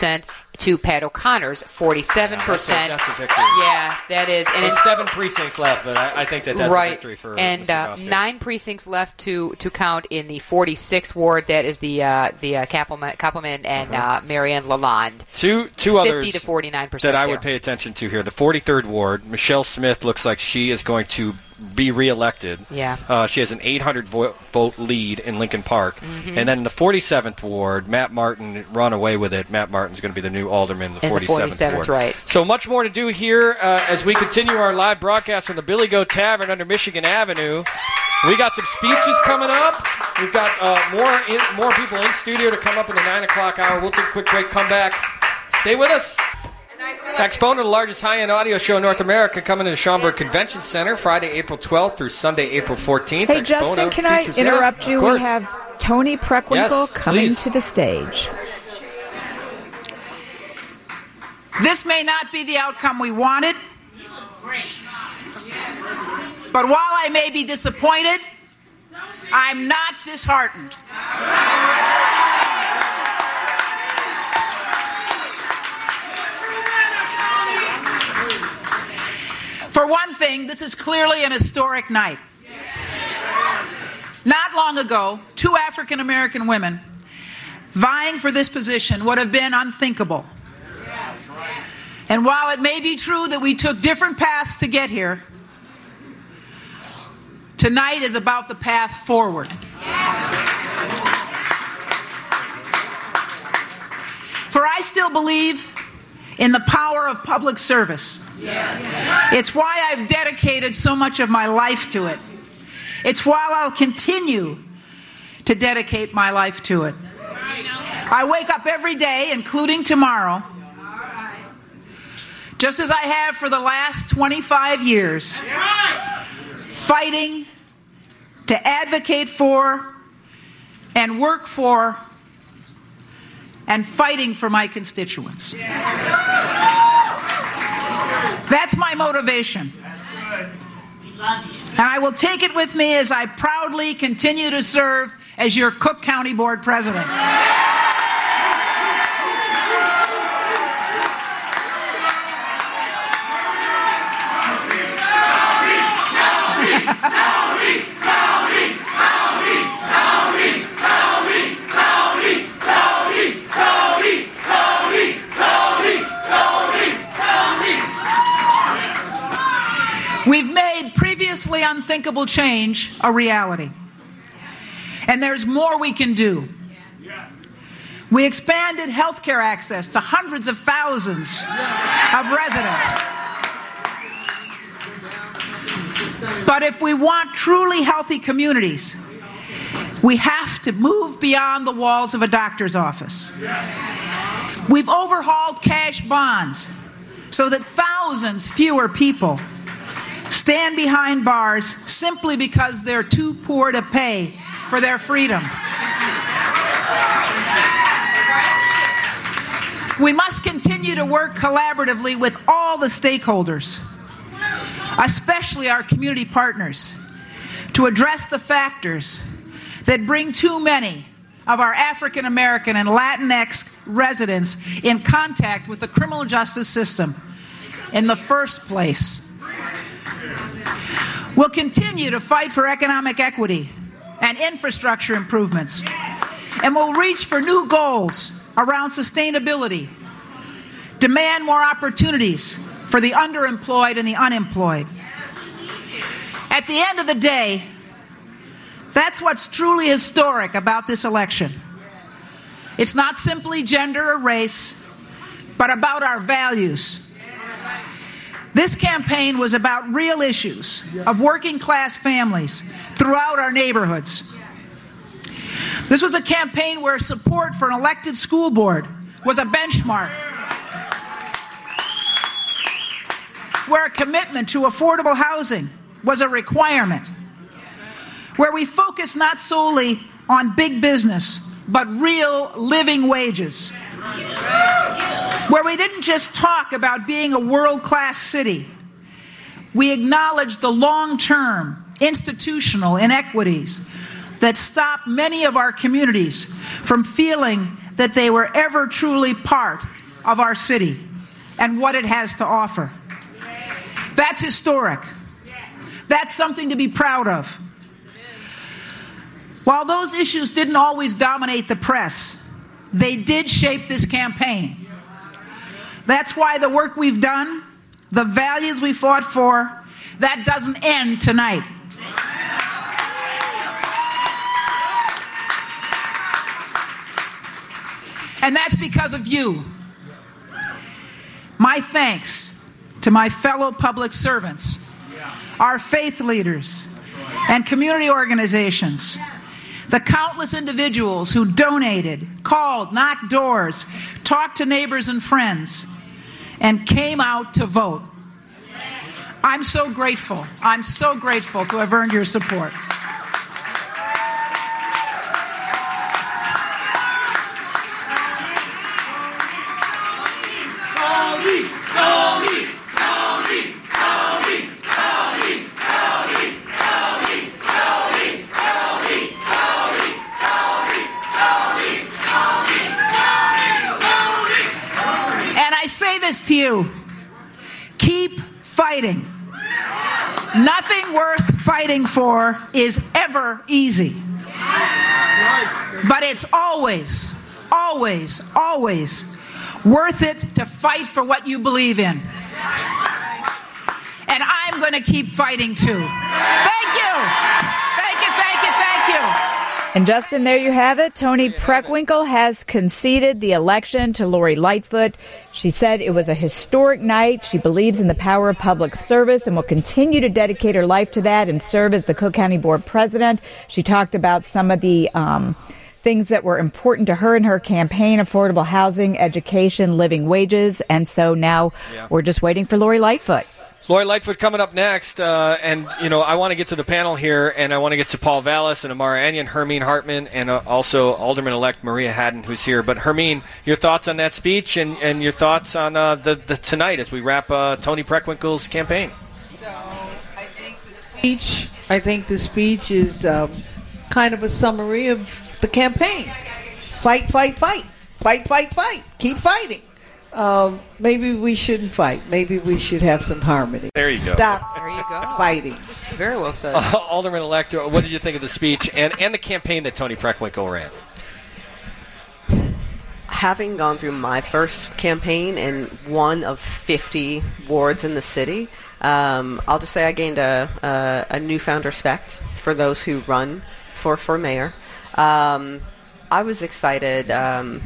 to Pat O'Connor's forty-seven percent. Yeah, that's, a, that's a victory. Yeah, that is. And There's seven precincts left, but I, I think that that's right. a victory for and uh, nine precincts left to, to count in the forty-sixth ward. That is the uh, the uh, Kappelman, Kappelman and uh, Marianne Lalonde. Two two fifty others to forty-nine percent that I there. would pay attention to here. The forty-third ward, Michelle Smith looks like she is going to be reelected. Yeah. Uh, she has an eight hundred vote, vote lead in Lincoln Park. Mm-hmm. And then in the forty-seventh ward, Matt Martin run away with it. Matt Martin's going to be the new alderman in the in forty-seventh, the forty-seventh ward. right. So much more to do here uh, as we continue our live broadcast from the Billy Goat Tavern under Michigan Avenue. We got some speeches coming up. We've got uh, more in, more people in studio to come up in the nine o'clock hour. We'll take a quick break, come back. Stay with us. Exponent, the largest high-end audio show in North America, coming to the Schaumburg Convention Center Friday, April twelfth through Sunday, April fourteenth. Hey, Exponent Justin, can I features- interrupt yeah, you? of course. We have Tony Preckwinkle Yes, coming please. to the stage. This may not be the outcome we wanted, but while I may be disappointed, I'm not disheartened. For one thing, this is clearly an historic night. Not long ago, two African American women vying for this position would have been unthinkable. And while it may be true that we took different paths to get here, tonight is about the path forward. For I still believe in the power of public service. It's why I've dedicated so much of my life to it. It's why I'll continue to dedicate my life to it. I wake up every day, including tomorrow, just as I have for the last twenty-five years, fighting to advocate for and work for and fighting for my constituents. That's my motivation. And I will take it with me as I proudly continue to serve as your Cook County Board President. We've made previously unthinkable change a reality. And there's more we can do. We expanded health care access to hundreds of thousands of residents. But if we want truly healthy communities, we have to move beyond the walls of a doctor's office. We've overhauled cash bonds so that thousands fewer people stand behind bars simply because they're too poor to pay for their freedom. We must continue to work collaboratively with all the stakeholders, especially our community partners, to address the factors that bring too many of our African American and Latinx residents in contact with the criminal justice system in the first place. We'll continue to fight for economic equity and infrastructure improvements, and we'll reach for new goals around sustainability, demand more opportunities for the underemployed and the unemployed. At the end of the day, that's what's truly historic about this election. It's not simply gender or race, but about our values. This campaign was about real issues of working class families throughout our neighborhoods. This was a campaign where support for an elected school board was a benchmark, where a commitment to affordable housing was a requirement, where we focus not solely on big business, but real living wages, where we didn't just talk about being a world-class city. We acknowledged the long-term institutional inequities that stop many of our communities from feeling that they were ever truly part of our city and what it has to offer. That's historic. That's something to be proud of. While those issues didn't always dominate the press, they did shape this campaign. That's why the work we've done, the values we fought for, that doesn't end tonight. And that's because of you. My thanks to my fellow public servants, our faith leaders, and community organizations, the countless individuals who donated, called, knocked doors, talked to neighbors and friends, and came out to vote. I'm so grateful. I'm so grateful to have earned your support. Tony, Tony, Tony, Tony, Tony, Tony, Tony, Tony, Tony, Tony, Tony, Tony, Tony, Tony. And I say this to you, keep fighting. Nothing worth fighting for is ever easy. But it's always, always, always worth it to fight for what you believe in. And I'm going to keep fighting too. Thank you. Thank you, thank you, thank you. And Justin, there you have it. Toni Preckwinkle has conceded the election to Lori Lightfoot. She said it was a historic night. She believes in the power of public service and will continue to dedicate her life to that and serve as the Cook County Board President. She talked about some of the um, things that were important to her in her campaign: affordable housing, education, living wages. And so now yeah. we're just waiting for Lori Lightfoot. Lori Lightfoot coming up next, uh, and, you know, I want to get to the panel here, and I want to get to Paul Vallis and Amara Enion, Hermine Hartman, and uh, also Alderman-elect Maria Hadden, who's here. But, Hermine, your thoughts on that speech and, and your thoughts on uh, the, the tonight as we wrap uh, Toni Preckwinkle's campaign? So, I think the speech, I think the speech is um, kind of a summary of the campaign. Fight, fight, fight. Fight, fight, fight. Keep fighting. Um, maybe we shouldn't fight. Maybe we should have some harmony. There you go. Stop there you go. fighting. Very well said. Uh, Alderman-elect, what did you think of the speech and, and the campaign that Toni Preckwinkle ran? Having gone through my first campaign in one of fifty wards in the city, um, I'll just say I gained a, a, a newfound respect for those who run for, for mayor. Um, I was excited um,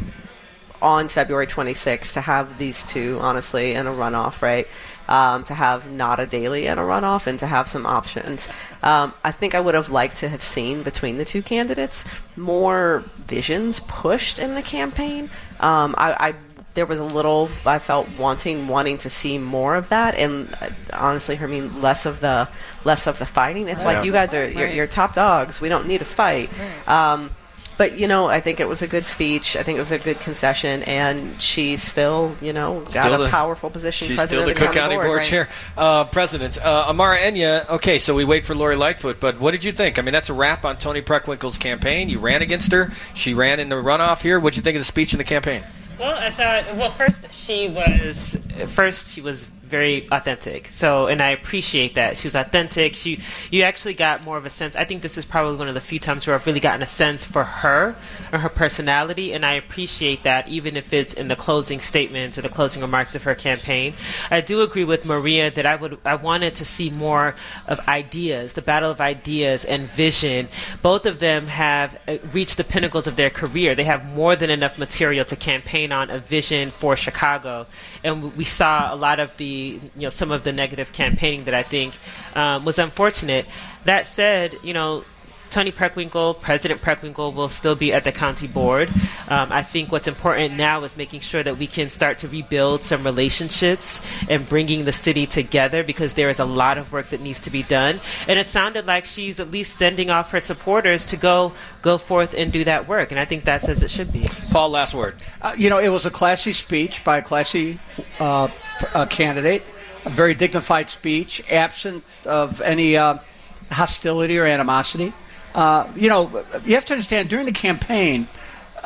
on February twenty-sixth to have these two, honestly, in a runoff, right? Um, to have Nada Daly in a runoff and to have some options. Um, I think I would have liked to have seen between the two candidates more visions pushed in the campaign. Um, I, I there was a little, I felt wanting, wanting to see more of that, and uh, honestly, I mean, less of the, less of the fighting. It's Right. like you guys are, you're, Right. you're top dogs. We don't need to fight. Um, But, you know, I think it was a good speech. I think it was a good concession. And she's still, you know, got Still a the- powerful position. She's president still the of Cook County County Board, Board right? Chair. Uh, President, uh, Amara Enya, okay, so we wait for Lori Lightfoot, but what did you think? I mean, that's a wrap on Toni Preckwinkle's campaign. You ran against her. She ran in the runoff here. What did you think of the speech and the campaign? Well, I thought, well, first she was, first she was very authentic. So, and I appreciate that. She was authentic. She, you actually got more of a sense. I think this is probably one of the few times where I've really gotten a sense for her or her personality, and I appreciate that, even if it's in the closing statements or the closing remarks of her campaign. I do agree with Maria that I would, I wanted to see more of ideas, the battle of ideas and vision. Both of them have uh, reached the pinnacles of their career. They have more than enough material to campaign on a vision for Chicago, and we saw a lot of the, you know, some of the negative campaigning that I think um, was unfortunate. That said, you know, Toni Preckwinkle, President Preckwinkle, will still be at the county board. Um, I think what's important now is making sure that we can start to rebuild some relationships and bringing the city together, because there is a lot of work that needs to be done. And it sounded like she's at least sending off her supporters to go go forth and do that work. And I think that's as it should be. Paul, last word. Uh, you know, it was a classy speech by a classy uh, uh, candidate, a very dignified speech, absent of any uh, hostility or animosity. Uh, you know, you have to understand, during the campaign, uh,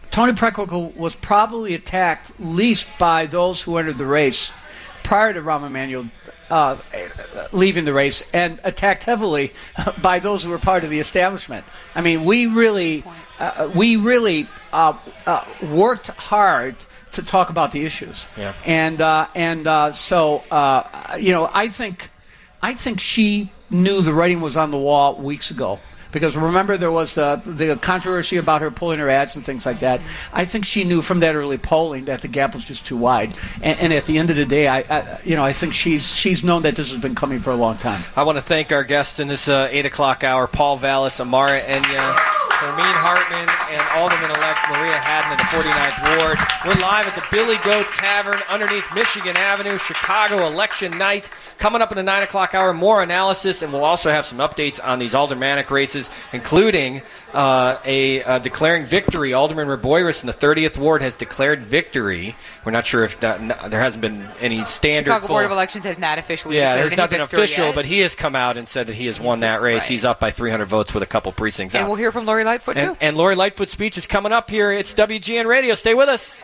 Tony Preckwinkle was probably attacked least by those who entered the race prior to Rahm Emanuel uh, leaving the race, and attacked heavily by those who were part of the establishment. I mean, we really, uh, we really uh, uh, worked hard to talk about the issues. Yeah. And uh, and uh, so uh, you know, I think I think she knew the writing was on the wall weeks ago. Because remember, there was the the controversy about her pulling her ads and things like that. I think she knew from that early polling that the gap was just too wide. And, and at the end of the day, I, I you know I think she's she's known that this has been coming for a long time. I want to thank our guests in this uh, eight o'clock hour: Paul Vallis, Amara Enya, Hermine Hartman, and Alderman-elect Maria Haddon in the forty-ninth Ward. We're live at the Billy Goat Tavern underneath Michigan Avenue, Chicago election night. Coming up in the nine o'clock hour, more analysis, and we'll also have some updates on these aldermanic races, including uh, a uh, declaring victory. Alderman Reboyras in the thirtieth Ward has declared victory. We're not sure if that, no, there hasn't been any standard. Chicago full, Board of Elections has not officially yeah, declared there's any nothing victory official, yet. but he has come out and said that he has He's won the, that race. right. He's up by three hundred votes with a couple precincts And out. we'll hear from Lori Lightfoot, and, too. and Lori Lightfoot's speech is coming up here. It's W G N Radio. Stay with us.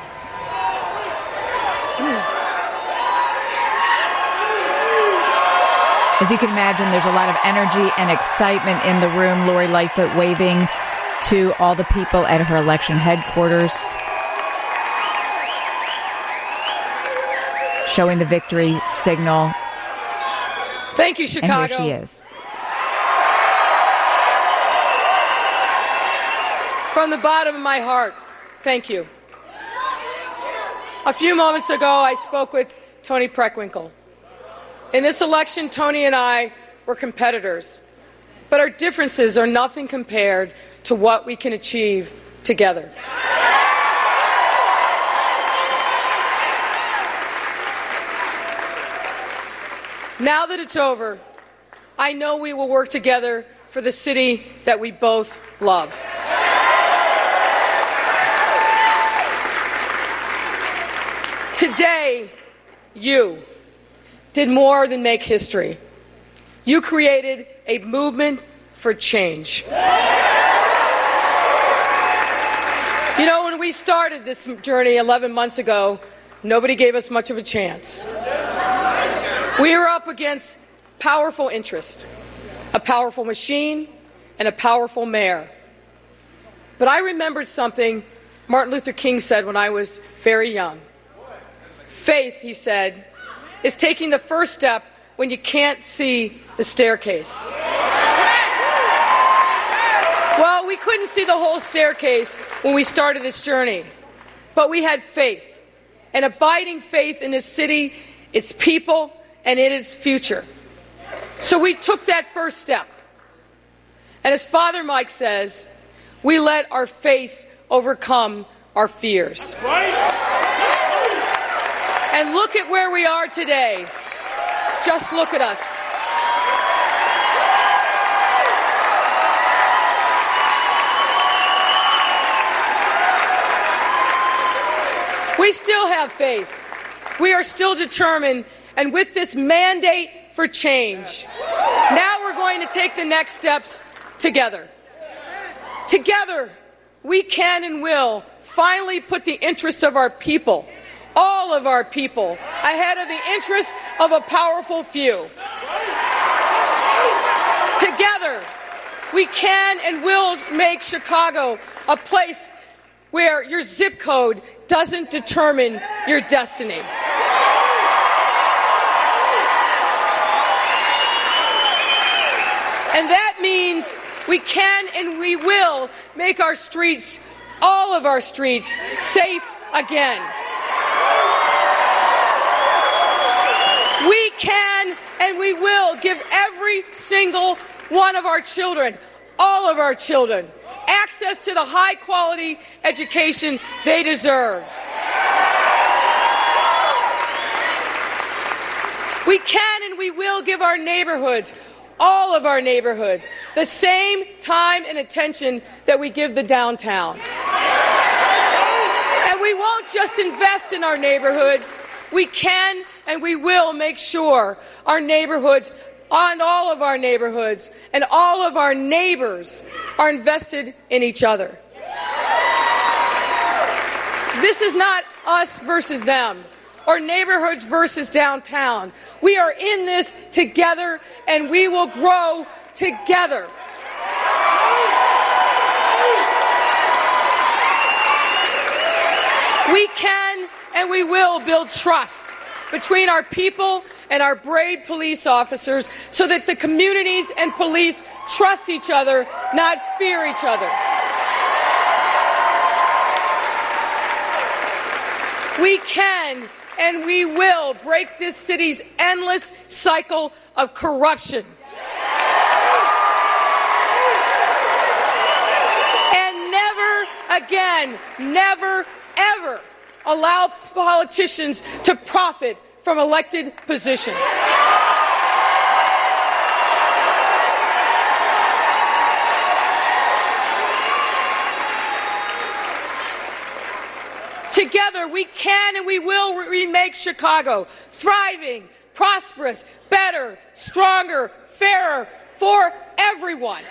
As you can imagine, there's a lot of energy and excitement in the room. Lori Lightfoot waving to all the people at her election headquarters, showing the victory signal. Thank you, Chicago. And here she is. From the bottom of my heart, thank you. A few moments ago, I spoke with Tony Preckwinkle. In this election, Tony and I were competitors, but our differences are nothing compared to what we can achieve together. Now that it's over, I know we will work together for the city that we both love. Today, you did more than make history. You created a movement for change. You know, when we started this journey eleven months ago, nobody gave us much of a chance. We were up against powerful interest, a powerful machine, and a powerful mayor. But I remembered something Martin Luther King said when I was very young. Faith, he said, is taking the first step when you can't see the staircase. Well, we couldn't see the whole staircase when we started this journey, but we had faith, an abiding faith in this city, its people, and in its future. So we took that first step. And as Father Mike says, we let our faith overcome our fears. And look at where we are today. Just look at us. We still have faith. We are still determined, and with this mandate for change, now we're going to take the next steps together. Together, we can and will finally put the interests of our people, all of our people, ahead of the interests of a powerful few. Together, we can and will make Chicago a place where your zip code doesn't determine your destiny. And that means we can and we will make our streets, all of our streets, safe again. We can and we will give every single one of our children, all of our children, access to the high-quality education they deserve. We can and we will give our neighborhoods, all of our neighborhoods, the same time and attention that we give the downtown. And we won't just invest in our neighborhoods. We can and we will make sure our neighborhoods, on all of our neighborhoods, and all of our neighbors are invested in each other. This is not us versus them or neighborhoods versus downtown. We are in this together, and we will grow together. We can and we will build trust between our people and our brave police officers so that the communities and police trust each other, not fear each other. We can and we will break this city's endless cycle of corruption. And never again, never, ever allow politicians to profit from elected positions. Together, we can and we will remake Chicago thriving, prosperous, better, stronger, fairer for everyone.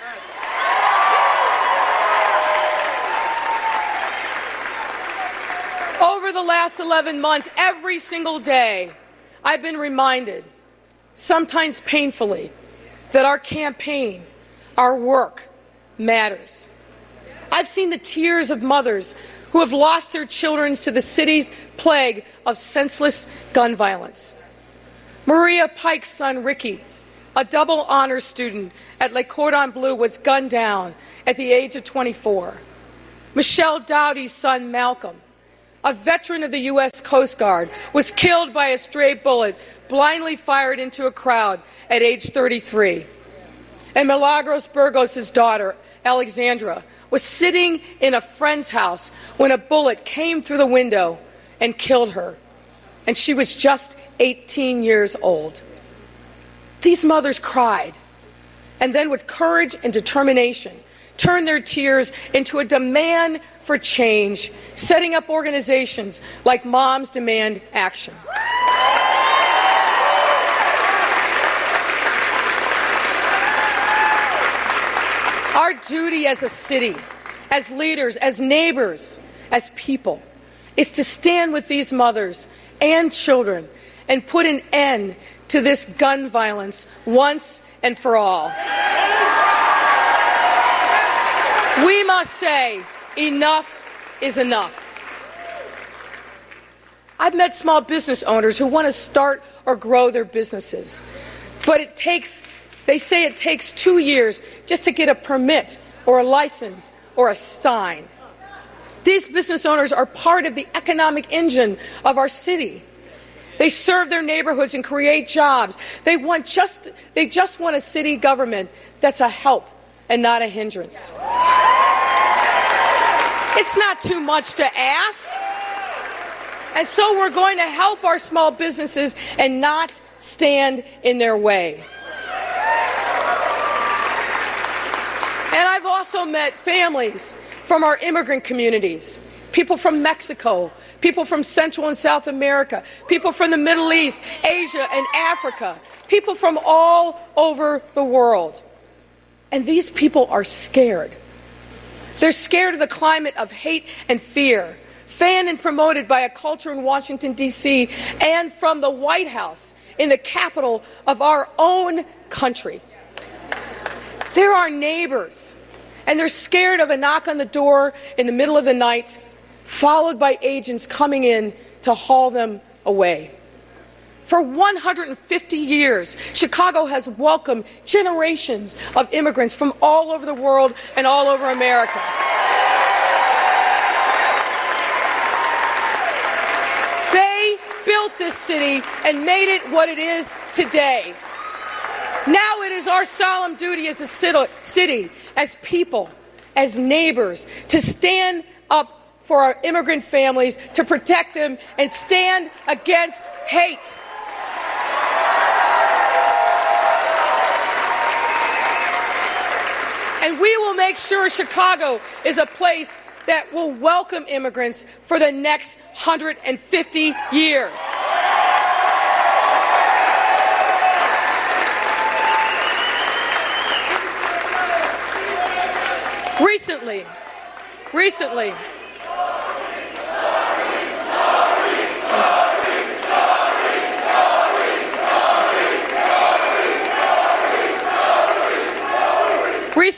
Over the last eleven months, every single day, I've been reminded, sometimes painfully, that our campaign, our work, matters. I've seen the tears of mothers who have lost their children to the city's plague of senseless gun violence. Maria Pike's son, Ricky, a double honors student at Le Cordon Bleu, was gunned down at the age of twenty-four. Michelle Dowdy's son, Malcolm, a veteran of the U S Coast Guard, was killed by a stray bullet blindly fired into a crowd at age thirty-three. And Milagros Burgos' daughter, Alexandra, was sitting in a friend's house when a bullet came through the window and killed her. And she was just eighteen years old. These mothers cried, and then with courage and determination, turned their tears into a demand for change, setting up organizations like Moms Demand Action. Our duty as a city, as leaders, as neighbors, as people, is to stand with these mothers and children and put an end to this gun violence once and for all. We must say, enough is enough. I've met small business owners who want to start or grow their businesses, but it takes, they say it takes two years just to get a permit or a license or a sign. These business owners are part of the economic engine of our city. They serve their neighborhoods and create jobs. They want just, they just want a city government that's a help and not a hindrance. It's not too much to ask. And so we're going to help our small businesses and not stand in their way. And I've also met families from our immigrant communities, people from Mexico, people from Central and South America, people from the Middle East, Asia, and Africa, people from all over the world. And these people are scared. They're scared of the climate of hate and fear, fanned and promoted by a culture in Washington, D C, and from the White House, in the capital of our own country. They're our neighbors, and they're scared of a knock on the door in the middle of the night, followed by agents coming in to haul them away. For one hundred fifty years, Chicago has welcomed generations of immigrants from all over the world and all over America. They built this city and made it what it is today. Now it is our solemn duty as a city, as people, as neighbors, to stand up for our immigrant families, to protect them, and stand against hate. And we will make sure Chicago is a place that will welcome immigrants for the next one hundred fifty years. Recently, recently,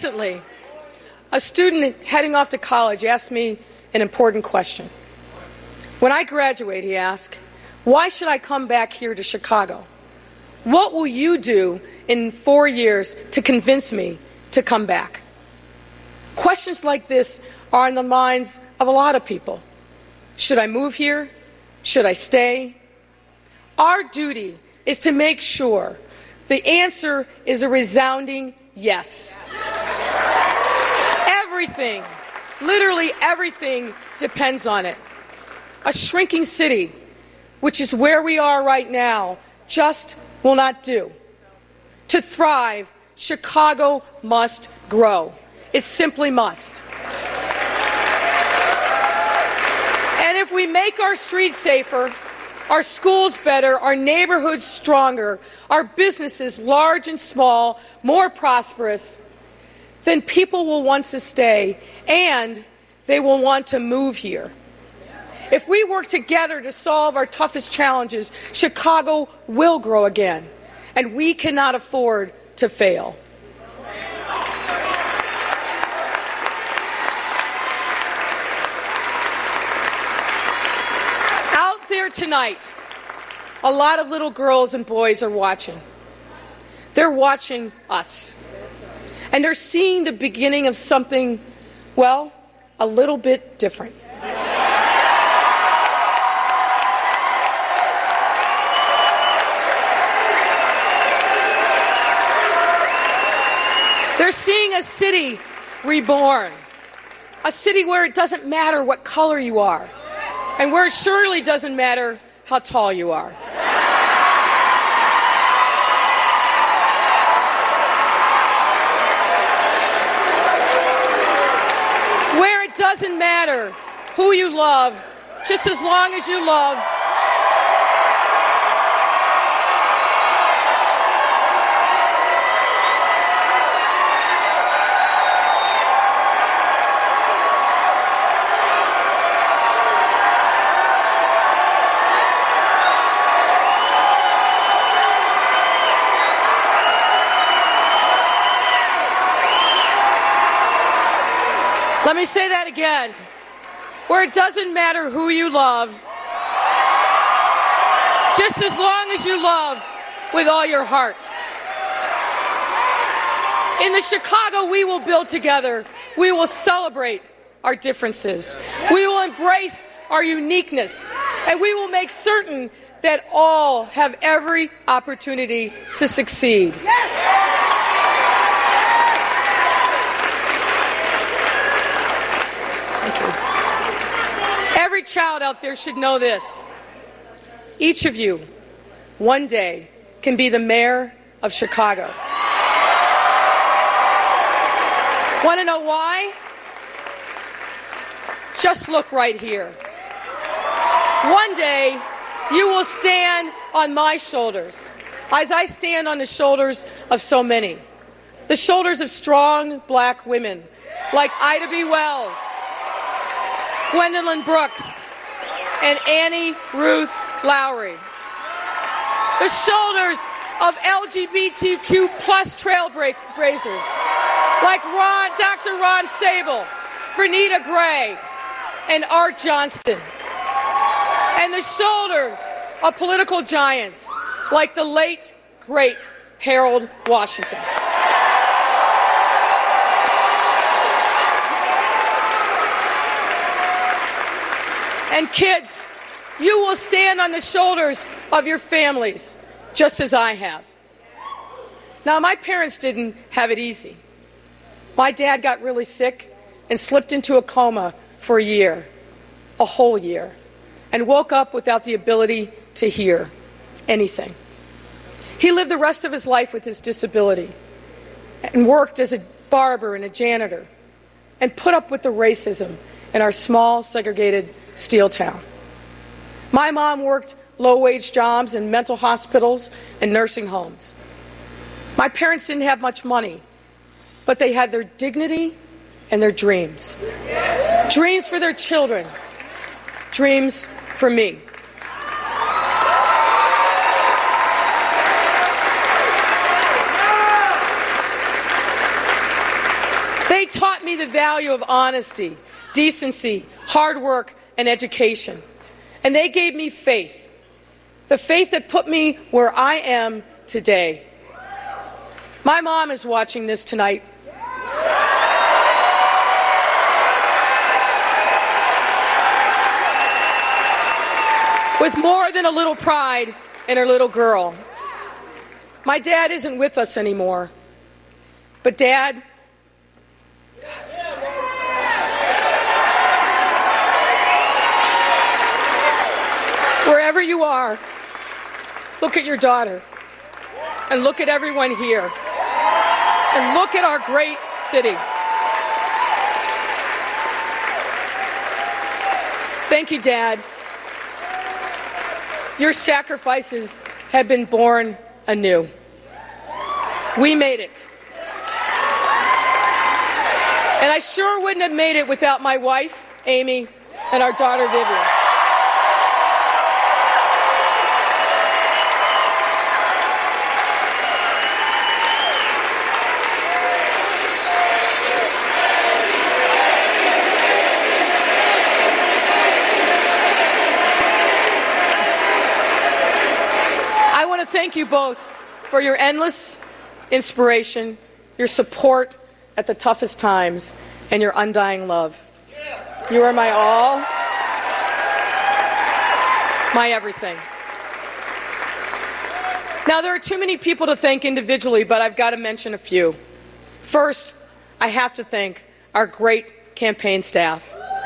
Recently, a student heading off to college asked me an important question. When I graduate, he asked, why should I come back here to Chicago? What will you do in four years to convince me to come back? Questions like this are in the minds of a lot of people. Should I move here? Should I stay? Our duty is to make sure the answer is a resounding yes. Everything, literally everything, depends on it. A shrinking city, which is where we are right now, just will not do. To thrive, Chicago must grow. It simply must. And if we make our streets safer, our schools better, our neighborhoods stronger, our businesses, large and small, more prosperous, then people will want to stay and they will want to move here. If we work together to solve our toughest challenges, Chicago will grow again, and we cannot afford to fail. Out there tonight, a lot of little girls and boys are watching. They're watching us. And they're seeing the beginning of something, well, a little bit different. They're seeing a city reborn. A city where it doesn't matter what color you are. And where it surely doesn't matter how tall you are. Where it doesn't matter who you love, just as long as you love. Let me say that again. Where it doesn't matter who you love, just as long as you love with all your heart. In the Chicago we will build together, we will celebrate our differences. We will embrace our uniqueness, and we will make certain that all have every opportunity to succeed. Every child out there should know this. Each of you, one day, can be the mayor of Chicago. Want to know why? Just look right here. One day, you will stand on my shoulders, as I stand on the shoulders of so many. The shoulders of strong black women like Ida B. Wells, Gwendolyn Brooks, and Annie Ruth Lowry. The shoulders of L G B T Q plus trailblazers like Ron, Doctor Ron Sable, Vernita Gray, and Art Johnston. And the shoulders of political giants like the late, great Harold Washington. And kids, you will stand on the shoulders of your families, just as I have. Now, my parents didn't have it easy. My dad got really sick and slipped into a coma for a year, a whole year, and woke up without the ability to hear anything. He lived the rest of his life with his disability and worked as a barber and a janitor and put up with the racism in our small, segregated steel town. My mom worked low-wage jobs in mental hospitals and nursing homes. My parents didn't have much money, but they had their dignity and their dreams. Dreams for their children. Dreams for me. They taught me the value of honesty, decency, hard work, and education. And they gave me faith, the faith that put me where I am today. My mom is watching this tonight. With more than a little pride in her little girl. My dad isn't with us anymore. But Dad, wherever you are, look at your daughter. And look at everyone here. And look at our great city. Thank you, Dad. Your sacrifices have been born anew. We made it. And I sure wouldn't have made it without my wife, Amy, and our daughter, Vivian. Thank you both for your endless inspiration, your support at the toughest times, and your undying love. You are my all, my everything. Now, there are too many people to thank individually, but I've got to mention a few. First, I have to thank our great campaign staff.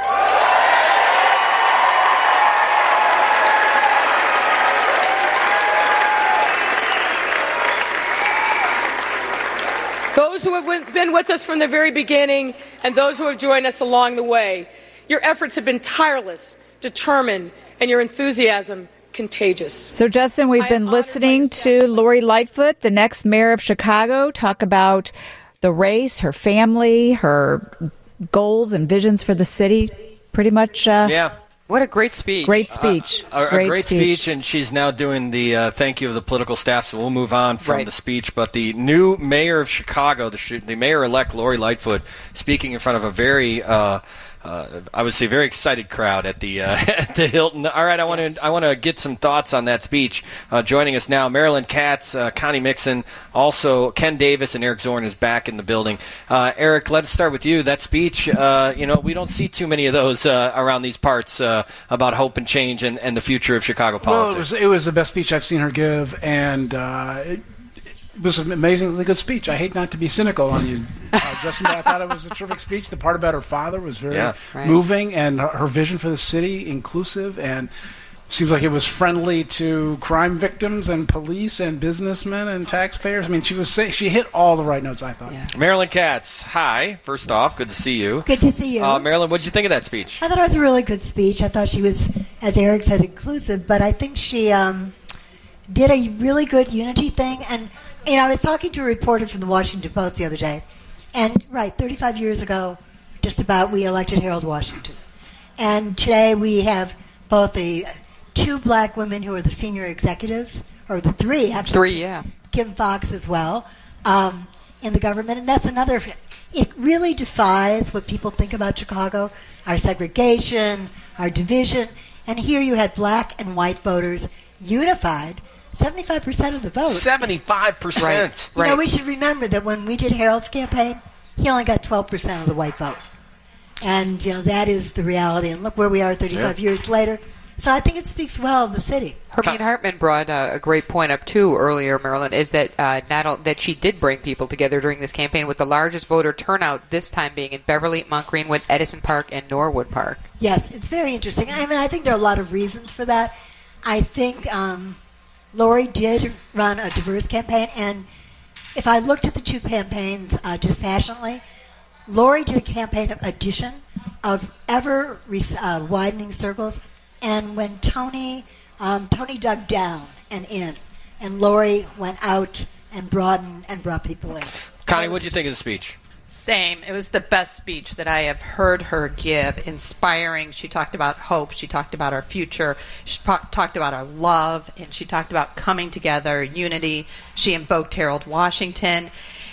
Those who have been with us from the very beginning and those who have joined us along the way. Your efforts have been tireless, determined, and your enthusiasm contagious. So, Justin, we've been listening to Lori Lightfoot, the next mayor of Chicago, talk about the race, her family, her goals and visions for the city. Pretty much. Uh, yeah. What a great speech. Great speech. Uh, a, great, a great speech. speech, and she's now doing the uh, thank you of the political staff, so we'll move on from right. the speech. But the new mayor of Chicago, the, the mayor-elect Lori Lightfoot, speaking in front of a very, uh, uh, I would say, very excited crowd at the uh, at the Hilton. All right, I want to yes. I want to get some thoughts on that speech. Uh, joining us now, Marilyn Katz, uh, Connie Mixon, also Ken Davis, and Eric Zorn is back in the building. Uh, Eric, let's start with you. That speech, uh, you know, we don't see too many of those uh, around these parts uh, about hope and change and, and the future of Chicago politics. Well, it was, it was the best speech I've seen her give, and uh, it, it was an amazingly good speech. I hate not to be cynical on you, uh, Justin, but I thought it was a terrific speech. The part about her father was very yeah. right. moving, and her, her vision for the city, inclusive, and seems like it was friendly to crime victims and police and businessmen and taxpayers. I mean, she was say, she hit all the right notes, I thought. Yeah. Marilyn Katz, hi. First off, good to see you. Good to see you. Uh, Marilyn, what did you think of that speech? I thought it was a really good speech. I thought she was, as Eric said, inclusive, but I think she um, did a really good unity thing. And, you know, I was talking to a reporter from the Washington Post the other day, and, right, thirty-five years ago, just about, we elected Harold Washington. And today we have both the two black women who are the senior executives, or the three, actually. Three, yeah. Kim Foxx as well, um, in the government. And that's another, it really defies what people think about Chicago, our segregation, our division. And here you had black and white voters unified, seventy-five percent of the vote. seventy-five percent. Right. You know, we should remember that when we did Harold's campaign, he only got twelve percent of the white vote. And, you know, that is the reality. And look where we are thirty-five yeah. years later. So I think it speaks well of the city. Hermine Hartman brought uh, a great point up, too, earlier, Marilyn, is that uh, not o- that she did bring people together during this campaign, with the largest voter turnout this time being in Beverly, Mount Greenwood, Edison Park, and Norwood Park. Yes, it's very interesting. I mean, I think there are a lot of reasons for that. I think um, Lori did run a diverse campaign, and if I looked at the two campaigns uh, dispassionately, Lori did a campaign of addition, of ever uh, widening circles. And when Tony, um, Tony dug down and in, and Lori went out and broadened and brought people in. Connie, what did you think of the speech? Same. It was the best speech that I have heard her give. Inspiring. She talked about hope. She talked about our future. She po- talked about our love. And she talked about coming together, unity. She invoked Harold Washington.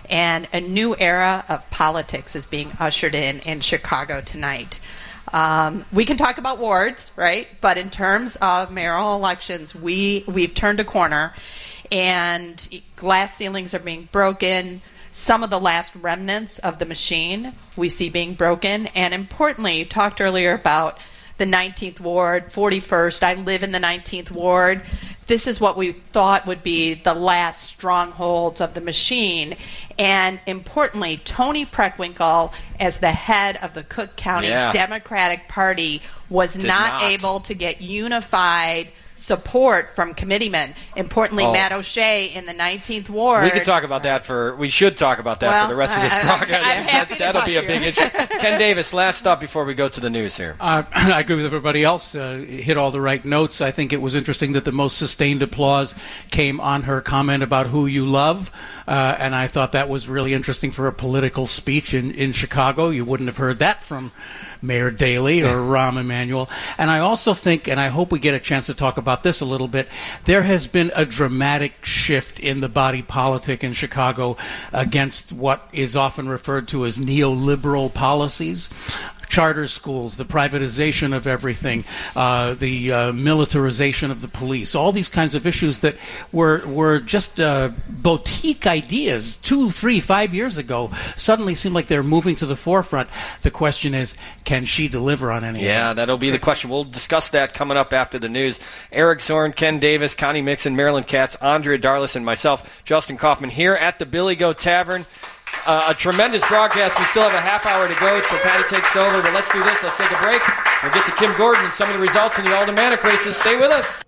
And a new era of politics is being ushered in in Chicago tonight. Um, we can talk about wards, right? But in terms of mayoral elections, we, we've turned a corner, and glass ceilings are being broken. Some of the last remnants of the machine we see being broken. And importantly, you talked earlier about the nineteenth Ward, forty-first. I live in the nineteenth Ward. This is what we thought would be the last strongholds of the machine. And importantly, Toni Preckwinkle, as the head of the Cook County yeah. Democratic Party, was not, not able to get unified support from committeemen. Importantly, Oh. Matt O'Shea in the nineteenth Ward. We could talk about that for. We should talk about that Well, for the rest of this I- I- broadcast. I'm happy to That'll talk be a to big you. issue. Ken Davis, last thought before we go to the news here. Uh, I agree with everybody else. Uh, hit all the right notes. I think it was interesting that the most sustained applause came on her comment about who you love. Uh, and I thought that was really interesting for a political speech in, in Chicago. You wouldn't have heard that from Mayor Daley or Rahm Emanuel. And I also think, and I hope we get a chance to talk about this a little bit, there has been a dramatic shift in the body politic in Chicago against what is often referred to as neoliberal policies. Charter schools, the privatization of everything, uh, the uh, militarization of the police, all these kinds of issues that were were just uh, boutique ideas two, three, five years ago suddenly seem like they're moving to the forefront. The question is, can she deliver on any of Yeah, them? that'll be the question. We'll discuss that coming up after the news. Eric Zorn, Ken Davis, Connie Mixon, Marilyn Katz, Andrea Darlis, and myself, Justin Kaufman, here at the Billy Goat Tavern. Uh, a tremendous broadcast. We still have a half hour to go till Patty takes over, but let's do this. Let's take a break. We'll get to Kim Gordon and some of the results in the Aldermanic races. Stay with us.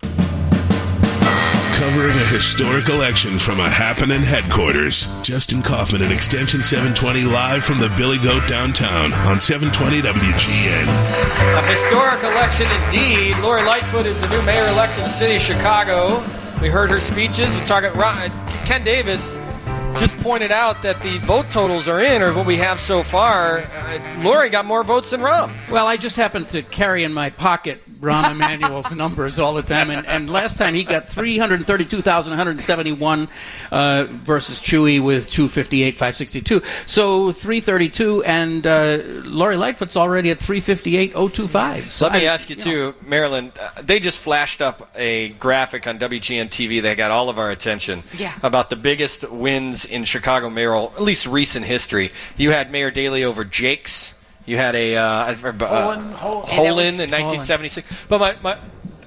Covering a historic election from a happening headquarters. Justin Kaufman and Extension seven twenty live from the Billy Goat downtown on seven twenty W G N. A historic election indeed. Lori Lightfoot is the new mayor-elect of the city of Chicago. We heard her speeches. We're talking. Ken Davis just pointed out that the vote totals are in, or what we have so far. Uh, Lori got more votes than Rahm. Well, I just happen to carry in my pocket Rahm Emanuel's numbers all the time, and, and last time he got three hundred thirty-two thousand one hundred seventy-one uh, versus Chewy with two fifty-eight five sixty-two. So three thirty-two, and uh, Lori Lightfoot's already at three fifty-eight oh twenty-five. So Let me I- ask you, too, Marilyn, uh, they just flashed up a graphic on W G N T V that got all of our attention Yeah. about the biggest wins in Chicago mayoral, at least recent history. You had Mayor Daley over Jakes. You had a uh, uh, Holin, Hol- Holin Yeah, in nineteen seventy-six. But my, my,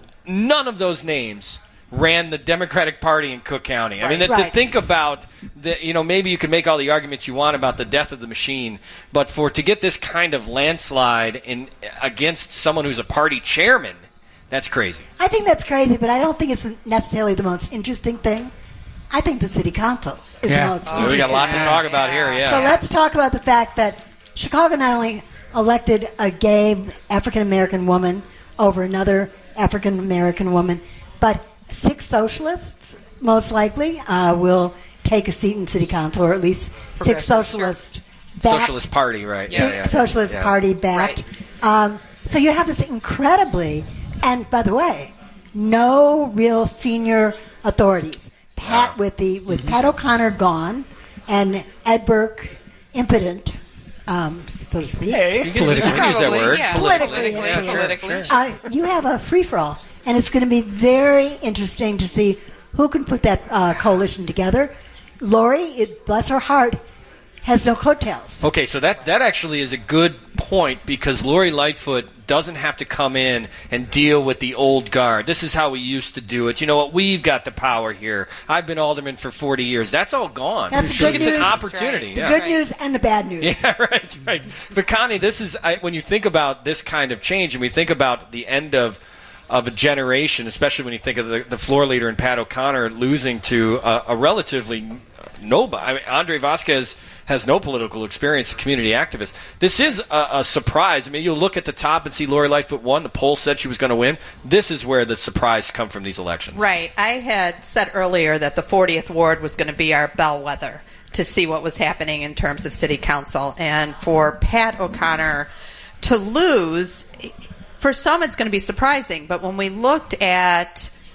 none of those names ran the Democratic Party in Cook County. I mean, Right. that, to Right. think about, the, you know, maybe you can make all the arguments you want about the death of the machine, but for to get this kind of landslide in against someone who's a party chairman, that's crazy. I think that's crazy, but I don't think it's necessarily the most interesting thing. I think the city council is Yeah. the most Oh, interesting. we got a lot to talk about here, yeah. So let's talk about the fact that Chicago not only elected a gay African American woman over another African American woman, but six socialists, most likely, uh, will take a seat in city council, or at least six socialists. backed- Socialist Party, right? Six Yeah, yeah. Socialist Yeah. Party backed. Um, so you have this incredibly, and by the way, no real senior authorities. Pat with the with Mm-hmm. Pat O'Connor gone, and Ed Burke impotent, um, so to speak. Hey, you can use- you can use that word. Yeah. Politically, Politically, yeah, sure, politically. sure. Uh, you have a free for all, and it's going to be very interesting to see who can put that uh, coalition together. Lori, it, bless her heart, has no coattails. Okay, so that, that actually is a good point because Lori Lightfoot doesn't have to come in and deal with the old guard. This is how we used to do it. You know what? We've got the power here. I've been alderman for forty years. That's all gone. That's the She good gets news. an opportunity. The yeah. good news and the bad news. Yeah, right, right. But Connie, this is I, when you think about this kind of change, and we think about the end of of a generation, especially when you think of the, the floor leader in Pat O'Connor losing to a, a relatively nobody. I mean, Andre Vasquez has no political experience, a community activist. This is a, a surprise. I mean, you look at the top and see Lori Lightfoot won. The poll said she was going to win. This is where the surprise come from these elections. Right. I had said earlier that the fortieth Ward was going to be our bellwether to see what was happening in terms of city council. And for Pat O'Connor to lose, for some it's going to be surprising. But when we looked at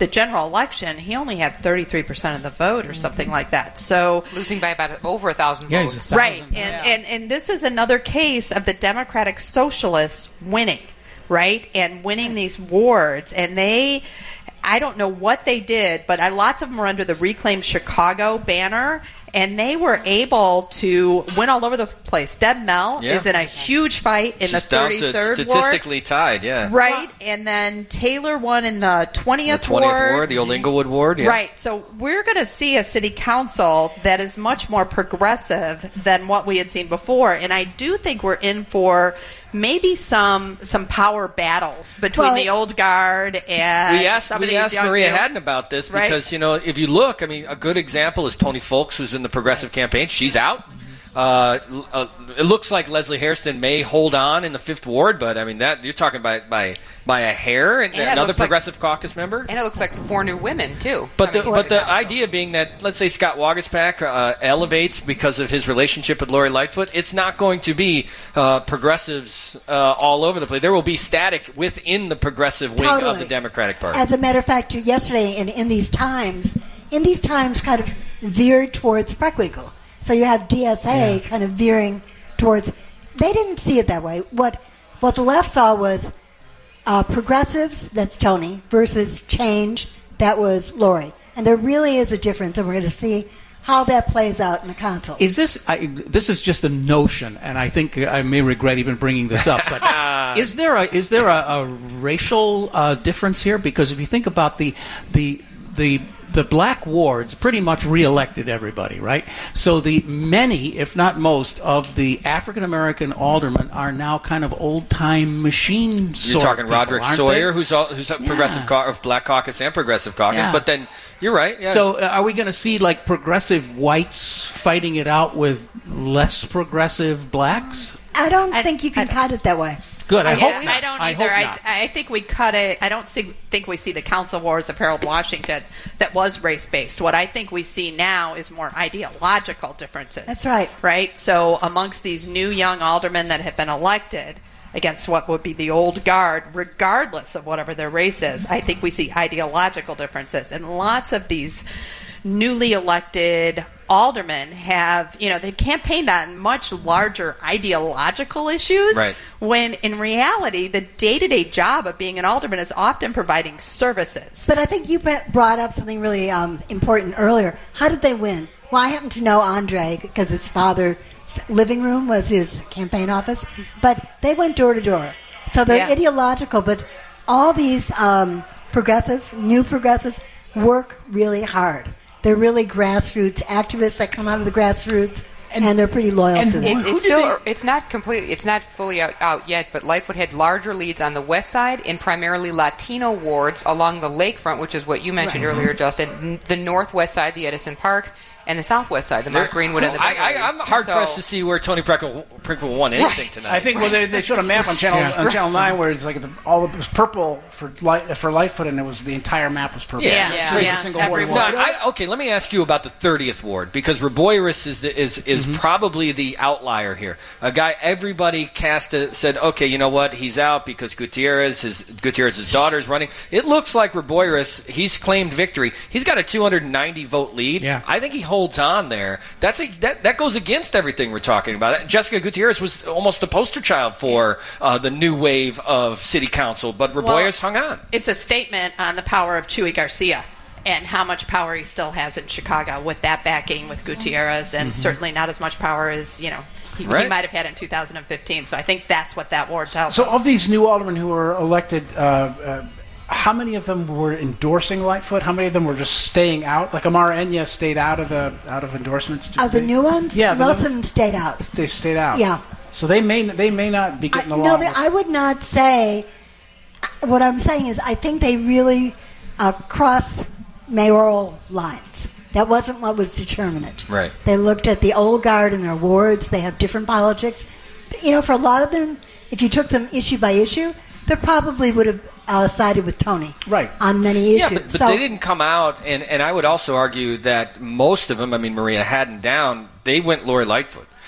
the general election, he only had thirty-three percent of the vote or something like that. So losing by about over a thousand yeah, votes. Right. And, and, and this is another case of the Democratic Socialists winning, right? And winning these wards. And they, I don't know what they did, but I, lots of them were under the Reclaim Chicago banner. And they were able to win all over the place. Deb Mell Yeah. is in a huge fight in She's the thirty-third down to ward. statistically tied, yeah. Right, and then Taylor won in the twentieth, The twentieth ward. ward, the old Inglewood ward, yeah. Right, so we're going to see a city council that is much more progressive than what we had seen before, and I do think we're in for maybe some some power battles between Well, the old guard and we asked, some of we these asked young Maria new- Haddon about this Right. because, you know, if you look, I mean, a good example is Tony Folks, who's in the Progressive campaign. She's out. Uh, l- uh, it looks like Leslie Hairston may hold on in the fifth ward, but I mean that you're talking by by by a hair. And And it another looks like- Progressive Caucus member. And it looks like four new women, too. But the coming but into the idea being that, let's say Scott Waguespack uh, elevates because of his relationship with Lori Lightfoot, it's not going to be uh, progressives uh, all over the place. There will be static within the progressive wing of Totally. the Democratic Party. As a matter of fact, yesterday in, in these times, in these times kind of veered towards Preckwinkle. So you have D S A Yeah. kind of veering towards. They didn't see it that way. What what the left saw was uh, progressives, that's Tony, versus change, that was Lori. And there really is a difference, and we're going to see how that plays out in the council. Is this I, this is just a notion, and I think I may regret even bringing this up. But is there a is there a, a racial uh, difference here? Because if you think about the the the the black wards, pretty much reelected everybody, right? So the many, if not most, of the African American aldermen are now kind of old time machine. You're sort talking of people, Roderick aren't Sawyer, they? who's all, who's a progressive cau- of Black Caucus and Progressive Caucus. Yeah. But then you're right. Yeah. So uh, are we going to see like progressive whites fighting it out with less progressive blacks? I don't think you can cut it that way. Good. I, I, hope I not. don't I either. hope I, not. I think we cut it. I don't see, think we see the council wars of Harold Washington that was race based. What I think we see now is more ideological differences. That's right. Right? So amongst these new young aldermen that have been elected against what would be the old guard, regardless of whatever their race is, I think we see ideological differences. And lots of these newly elected aldermen have, you know, they've campaigned on much larger ideological issues. Right. When in reality, the day-to-day job of being an alderman is often providing services. But I think you brought up something really um, important earlier. How did they win? Well, I happen to know Andre because his father's living room was his campaign office. But they went door to door. So they're Yeah. ideological, but all these um, progressive, new progressives work really hard. They're really grassroots activists that come out of the grassroots, and, they're pretty loyal to them. It, it's still it's not completely it's not fully out, out yet, but Lightfoot had larger leads on the west side in primarily Latino wards along the lakefront, which is what you mentioned Right. earlier, Justin. The northwest side, the Edison Parks, and the southwest side, the Mark There- Greenwood so and the I, Big I, Areas. I'm hard So- pressed to see where Tony Preckwinkle Preckwinkle won anything tonight. I think well they, they showed a map on channel Yeah. on channel nine where it's like the, all it was purple for light for Lightfoot, and it was the entire map was purple. Yeah, It's yeah, crazy, yeah. single Every ward. ward. No, I, okay, let me ask you about the thirtieth ward because Reboyris is the, is is probably the outlier here. A guy everybody cast a, said, okay, you know what, he's out because Gutierrez, his Gutierrez's daughter is running. It looks like Reboyris, he's claimed victory. He's got a two hundred ninety vote lead. Yeah. I think he holds on there. That's a, that that goes against everything we're talking about. Jessica Gutierrez was almost the poster child for uh, the new wave of city council, but Reboyris Well, hung on. It's a statement on the power of Chuy Garcia and how much power he still has in Chicago with that backing with Gutierrez, and Mhm. certainly not as much power as, you know, he, he Right. might have had in two thousand fifteen. So I think that's what that ward tells So us. of these new aldermen who were elected, uh, uh, how many of them were endorsing Lightfoot? How many of them were just staying out? Like Amara Enya stayed out of the out of endorsements. Of the new ones? Yeah, the Most new- of them stayed out. They stayed out. Yeah. So they may they may not be getting along. No, with- they, I would not say. What I'm saying is, I think they really uh, crossed mayoral lines. That wasn't what was determinant. Right. They looked at the old guard and their wards. They have different politics. You know, for a lot of them, if you took them issue by issue, they probably would have uh, sided with Tony. Right. On many Yeah, issues. but, but so, they didn't come out, and, and I would also argue that most of them, I mean, Maria Haddon down, they went Lori Lightfoot.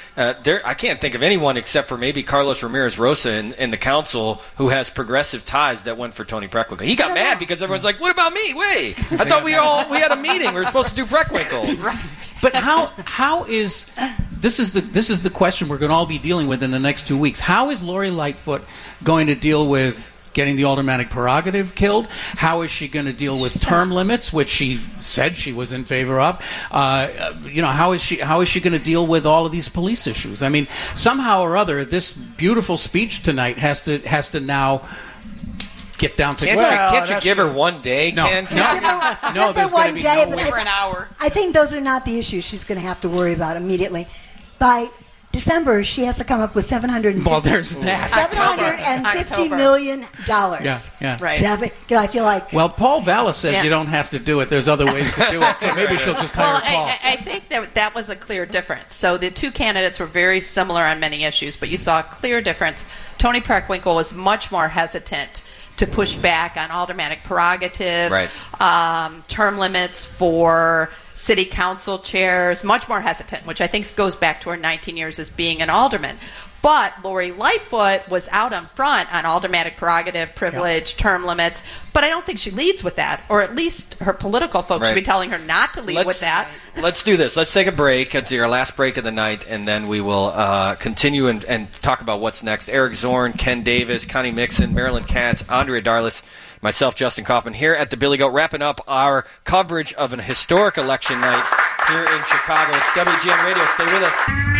uh, there, I can't think of anyone except for maybe Carlos Ramirez Rosa in, in the council who has progressive ties that went for Tony Preckwinkle. He got mad because everyone's like, "What about me? Wait, I thought we all we had a meeting. We were supposed to do Preckwinkle." But how how is this is the this is the question we're going to all be dealing with in the next two weeks. How is Lori Lightfoot going to deal with getting the aldermanic prerogative killed? How is she going to deal with term limits, which she said she was in favor of? Uh, you know, how is she how is she going to deal with all of these police issues? I mean, somehow or other, this beautiful speech tonight has to has to now get down to. Can't, well, you, can't you give her one day, no, Ken? No, no, no, there's one going to be day, no but way. For an hour. I think those are not the issues she's going to have to worry about immediately. By December, she has to come up with seven hundred. Well, there's that. Seven hundred and fifty million dollars. Yeah, yeah. Right. Seven. You know, I feel like. Well, Paul Vallis says Yeah. you don't have to do it. There's other ways to do it. So maybe she'll just hire Well, Paul. I, I I think that that was a clear difference. So the two candidates were very similar on many issues, but you saw a clear difference. Tony Preckwinkle was much more hesitant to push back on aldermanic prerogative, Right. um, term limits for city council chairs, much more hesitant, which I think goes back to her nineteen years as being an alderman. But Lori Lightfoot was out on front on aldermanic prerogative, privilege, yep. term limits. But I don't think she leads with that, or at least her political folks Right. should be telling her not to lead Let's- with that. Let's do this. Let's take a break. It's our last break of the night, and then we will uh, continue and, and talk about what's next. Eric Zorn, Ken Davis, Connie Mixon, Marilyn Katz, Andrea Darlis, myself, Justin Kaufman, here at the Billy Goat, wrapping up our coverage of an historic election night here in Chicago. It's W G N Radio. Stay with us.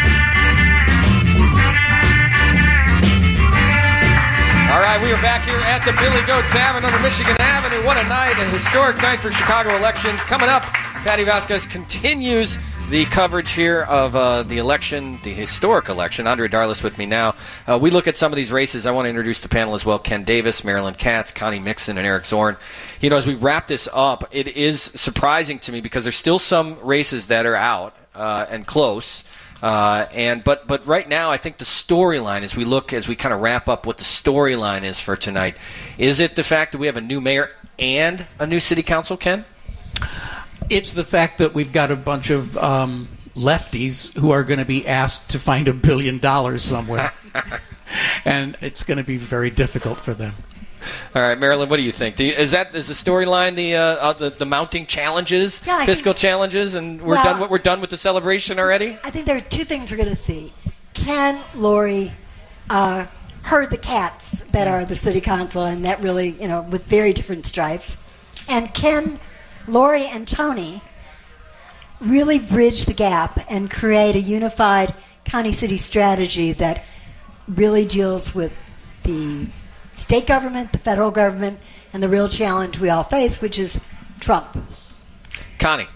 All right, we are back here at the Billy Goat Tavern under Michigan Avenue. What a night, a historic night for Chicago elections. Coming up, Patty Vasquez continues the coverage here of uh, the election, the historic election. Andrea Darlis with me now. Uh, we look at some of these races. I want to introduce the panel as well. Ken Davis, Marilyn Katz, Connie Mixon, and Eric Zorn. You know, as we wrap this up, it is surprising to me because there's still some races that are out uh, and close. Uh, and but but right now, I think the storyline, as we look, as we kind of wrap up what the storyline is for tonight, is it the fact that we have a new mayor and a new city council, Ken? It's the fact that we've got a bunch of um, lefties who are going to be asked to find a billion dollars somewhere. And it's going to be very difficult for them. All right, Marilyn, what do you think? Do you, is that is the storyline the, uh, uh, the the mounting challenges, Yeah, I fiscal think- challenges, and we're Well- done? We're done with the celebration already? I think there are two things we're going to see. Can Lori uh, herd the cats that are the city council, and that really, you know, with very different stripes? And can Lori and Tony really bridge the gap and create a unified county city strategy that really deals with the state government, the federal government, and the real challenge we all face, which is Trump? Connie.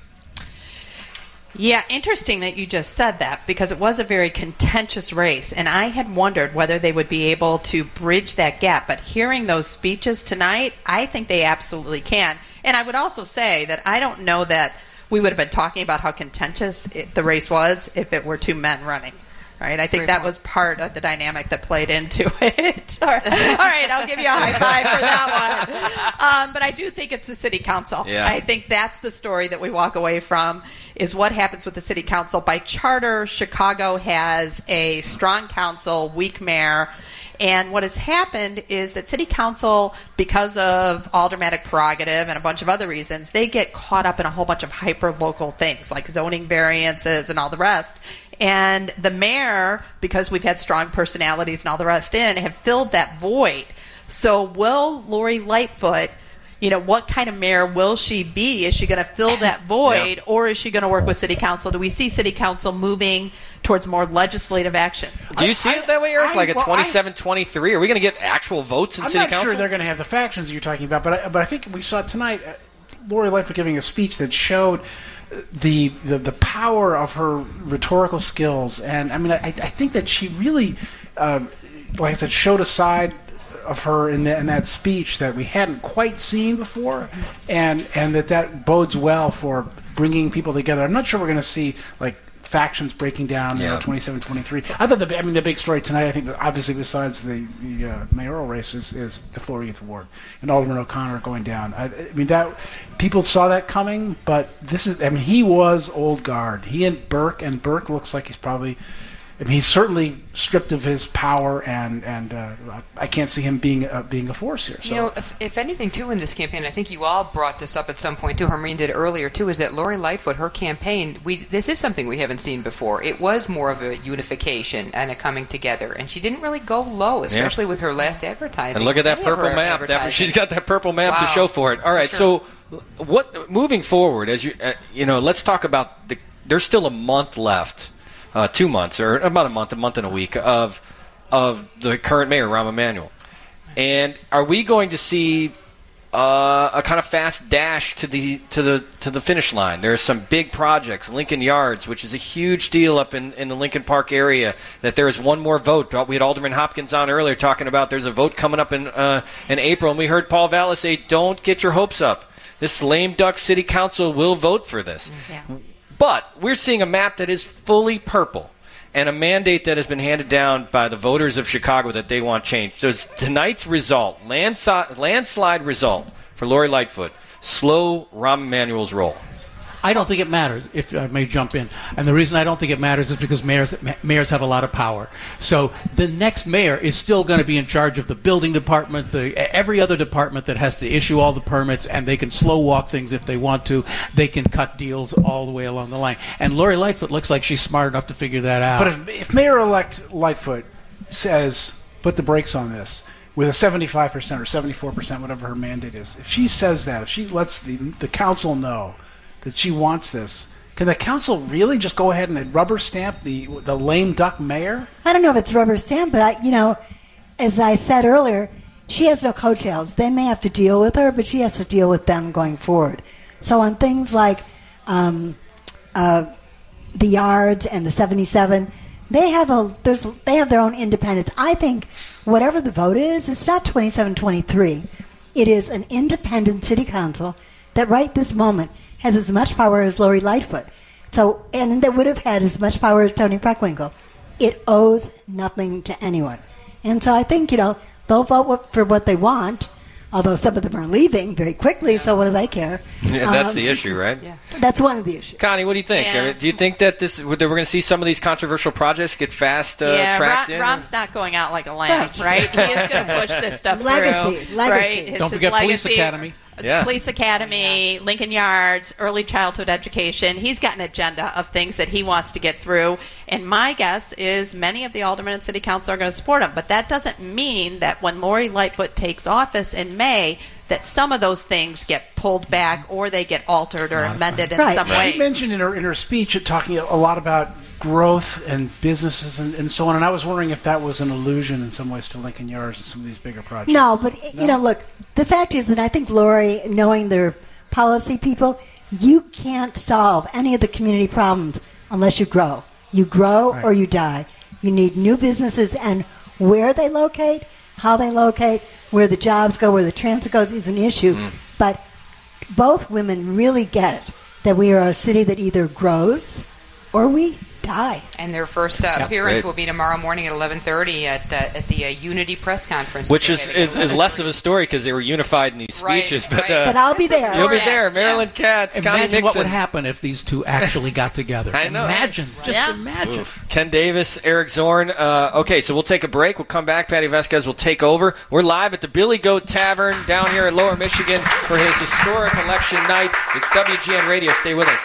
Yeah, interesting that you just said that because it was a very contentious race, and I had wondered whether they would be able to bridge that gap. But hearing those speeches tonight, I think they absolutely can. And I would also say that I don't know that we would have been talking about how contentious it, the race was if it were two men running. Right, I think that was part of the dynamic that played into it. All right, All right I'll give you a high five for that one. Um, but I do think it's the city council. Yeah. I think that's the story that we walk away from, is what happens with the city council. By charter, Chicago has a strong council, weak mayor. And what has happened is that city council, because of aldermanic prerogative and a bunch of other reasons, they get caught up in a whole bunch of hyper-local things like zoning variances and all the rest. And the mayor, because we've had strong personalities and all the rest in, have filled that void. So will Lori Lightfoot, you know, what kind of mayor will she be? Is she going to fill that void, Yeah. or is she going to work with city council? Do we see city council moving towards more legislative action? Do you see it that way, Eric? I- like a well, I- twenty-seven twenty-three? Are we going to get actual votes in I'm city not council? sure they're going to have the factions you're talking about, but I, but I think we saw tonight uh, Lori Lightfoot giving a speech that showed the, the the power of her rhetorical skills, and I mean I, I think that she really, uh, like I said, showed a side of her in, the, in that speech that we hadn't quite seen before, and and that that bodes well for bringing people together. I'm not sure we're going to see like factions breaking down, you Yeah. know, twenty-seven twenty-three. I thought the I mean the big story tonight, I think, that obviously besides the, the uh, mayoral races, is the Florida Ward and Alderman O'Connor going down. I, I mean that people saw that coming, but this is I mean he was old guard. He and Burke, and Burke looks like he's probably I mean, he's certainly stripped of his power, and and uh, I can't see him being uh, being a force here. So. You know, if, if anything, too, in this campaign, I think you all brought this up at some point, too. Hermine did earlier, too, is that Lori Lightfoot, her campaign, we this is something we haven't seen before. It was more of a unification and a coming together, and she didn't really go low, especially yeah. with her last advertising. And look at that Any of purple her map. That, she's got that purple map wow. to show for it. All right, sure. so what moving forward, as you uh, you know, let's talk about the. There's still a month left. Uh, two months, or about a month, a month and a week of of the current mayor, Rahm Emanuel. And are we going to see uh, a kind of fast dash to the to the to the finish line? There are some big projects, Lincoln Yards, which is a huge deal up in, in the Lincoln Park area. That there is one more vote. We had Alderman Hopkins on earlier talking about there's a vote coming up in uh, in April, and we heard Paul Vallis say, "Don't get your hopes up. This lame duck city council will vote for this." Yeah. But we're seeing a map that is fully purple and a mandate that has been handed down by the voters of Chicago that they want changed. So tonight's result, landslide, landslide result for Lori Lightfoot, slow Rahm Emanuel's roll. I don't think it matters, if I may jump in. And the reason I don't think it matters is because mayors mayors have a lot of power. So the next mayor is still going to be in charge of the building department, the every other department that has to issue all the permits, and they can slow walk things if they want to. They can cut deals all the way along the line. And Lori Lightfoot looks like she's smart enough to figure that out. But if, if Mayor-elect Lightfoot says, put the brakes on this, with a seventy-five percent or seventy-four percent, whatever her mandate is, if she says that, if she lets the, the council know that she wants this, can the council really just go ahead and rubber stamp the the lame duck mayor? I don't know if it's rubber stamp, but I, you know, as I said earlier, she has no coattails. They may have to deal with her, but she has to deal with them going forward. So on things like um, uh, the yards and the seventy-seven, they have a there's they have their own independence. I think whatever the vote is, it's not twenty-seven twenty-three. It is an independent city council that right this moment has as much power as Lori Lightfoot. So, and that would have had as much power as Toni Preckwinkle. It owes nothing to anyone. And so I think, you know, they'll vote for what they want, although some of them are leaving very quickly, so what do they care? Yeah, that's um, the issue, right? Yeah. That's one of the issues. Connie, what do you think? Yeah. I mean, do you think that this that we're going to see some of these controversial projects get fast uh, yeah, tracked Ra- in? Rahm's not going out like a lamb, Right. right? He is going to push this stuff Legacy, through. legacy. Right? It's Don't his forget Police legacy. Academy. Yeah. Police Academy, Lincoln Yards, early childhood education. He's got an agenda of things that he wants to get through. And my guess is many of the aldermen and city council are going to support him. But that doesn't mean that when Lori Lightfoot takes office in May, that some of those things get pulled back or they get altered or amended in Right. some Right. ways. She mentioned in her, in her speech uh, talking a lot about growth and businesses and, and so on, and I was wondering if that was an allusion in some ways to Lincoln Yards and some of these bigger projects. No, but, you know, look, the fact is that I think Lori, knowing their policy people, you can't solve any of the community problems unless you grow. You grow Right. or you die. You need new businesses, and where they locate, how they locate, where the jobs go, where the transit goes is an issue. Mm. But both women really get it, that we are a city that either grows or we die. And their first uh, That's appearance great. will be tomorrow morning at eleven thirty at the, at the uh, Unity press conference. Which that is, they're having is, at is less of a story because they were unified in these Right, speeches. But, right. uh, But I'll be there. You'll be Yes, there. yes. Marilyn Katz, Connie Imagine Nixon. what would happen if these two actually got together. I know. Imagine. Just Yeah. imagine. Oof. Ken Davis, Eric Zorn. Uh, okay, so we'll take a break. We'll come back. Patty Vasquez will take over. We're live at the Billy Goat Tavern down here in Lower Michigan for his historic election night. It's W G N Radio. Stay with us.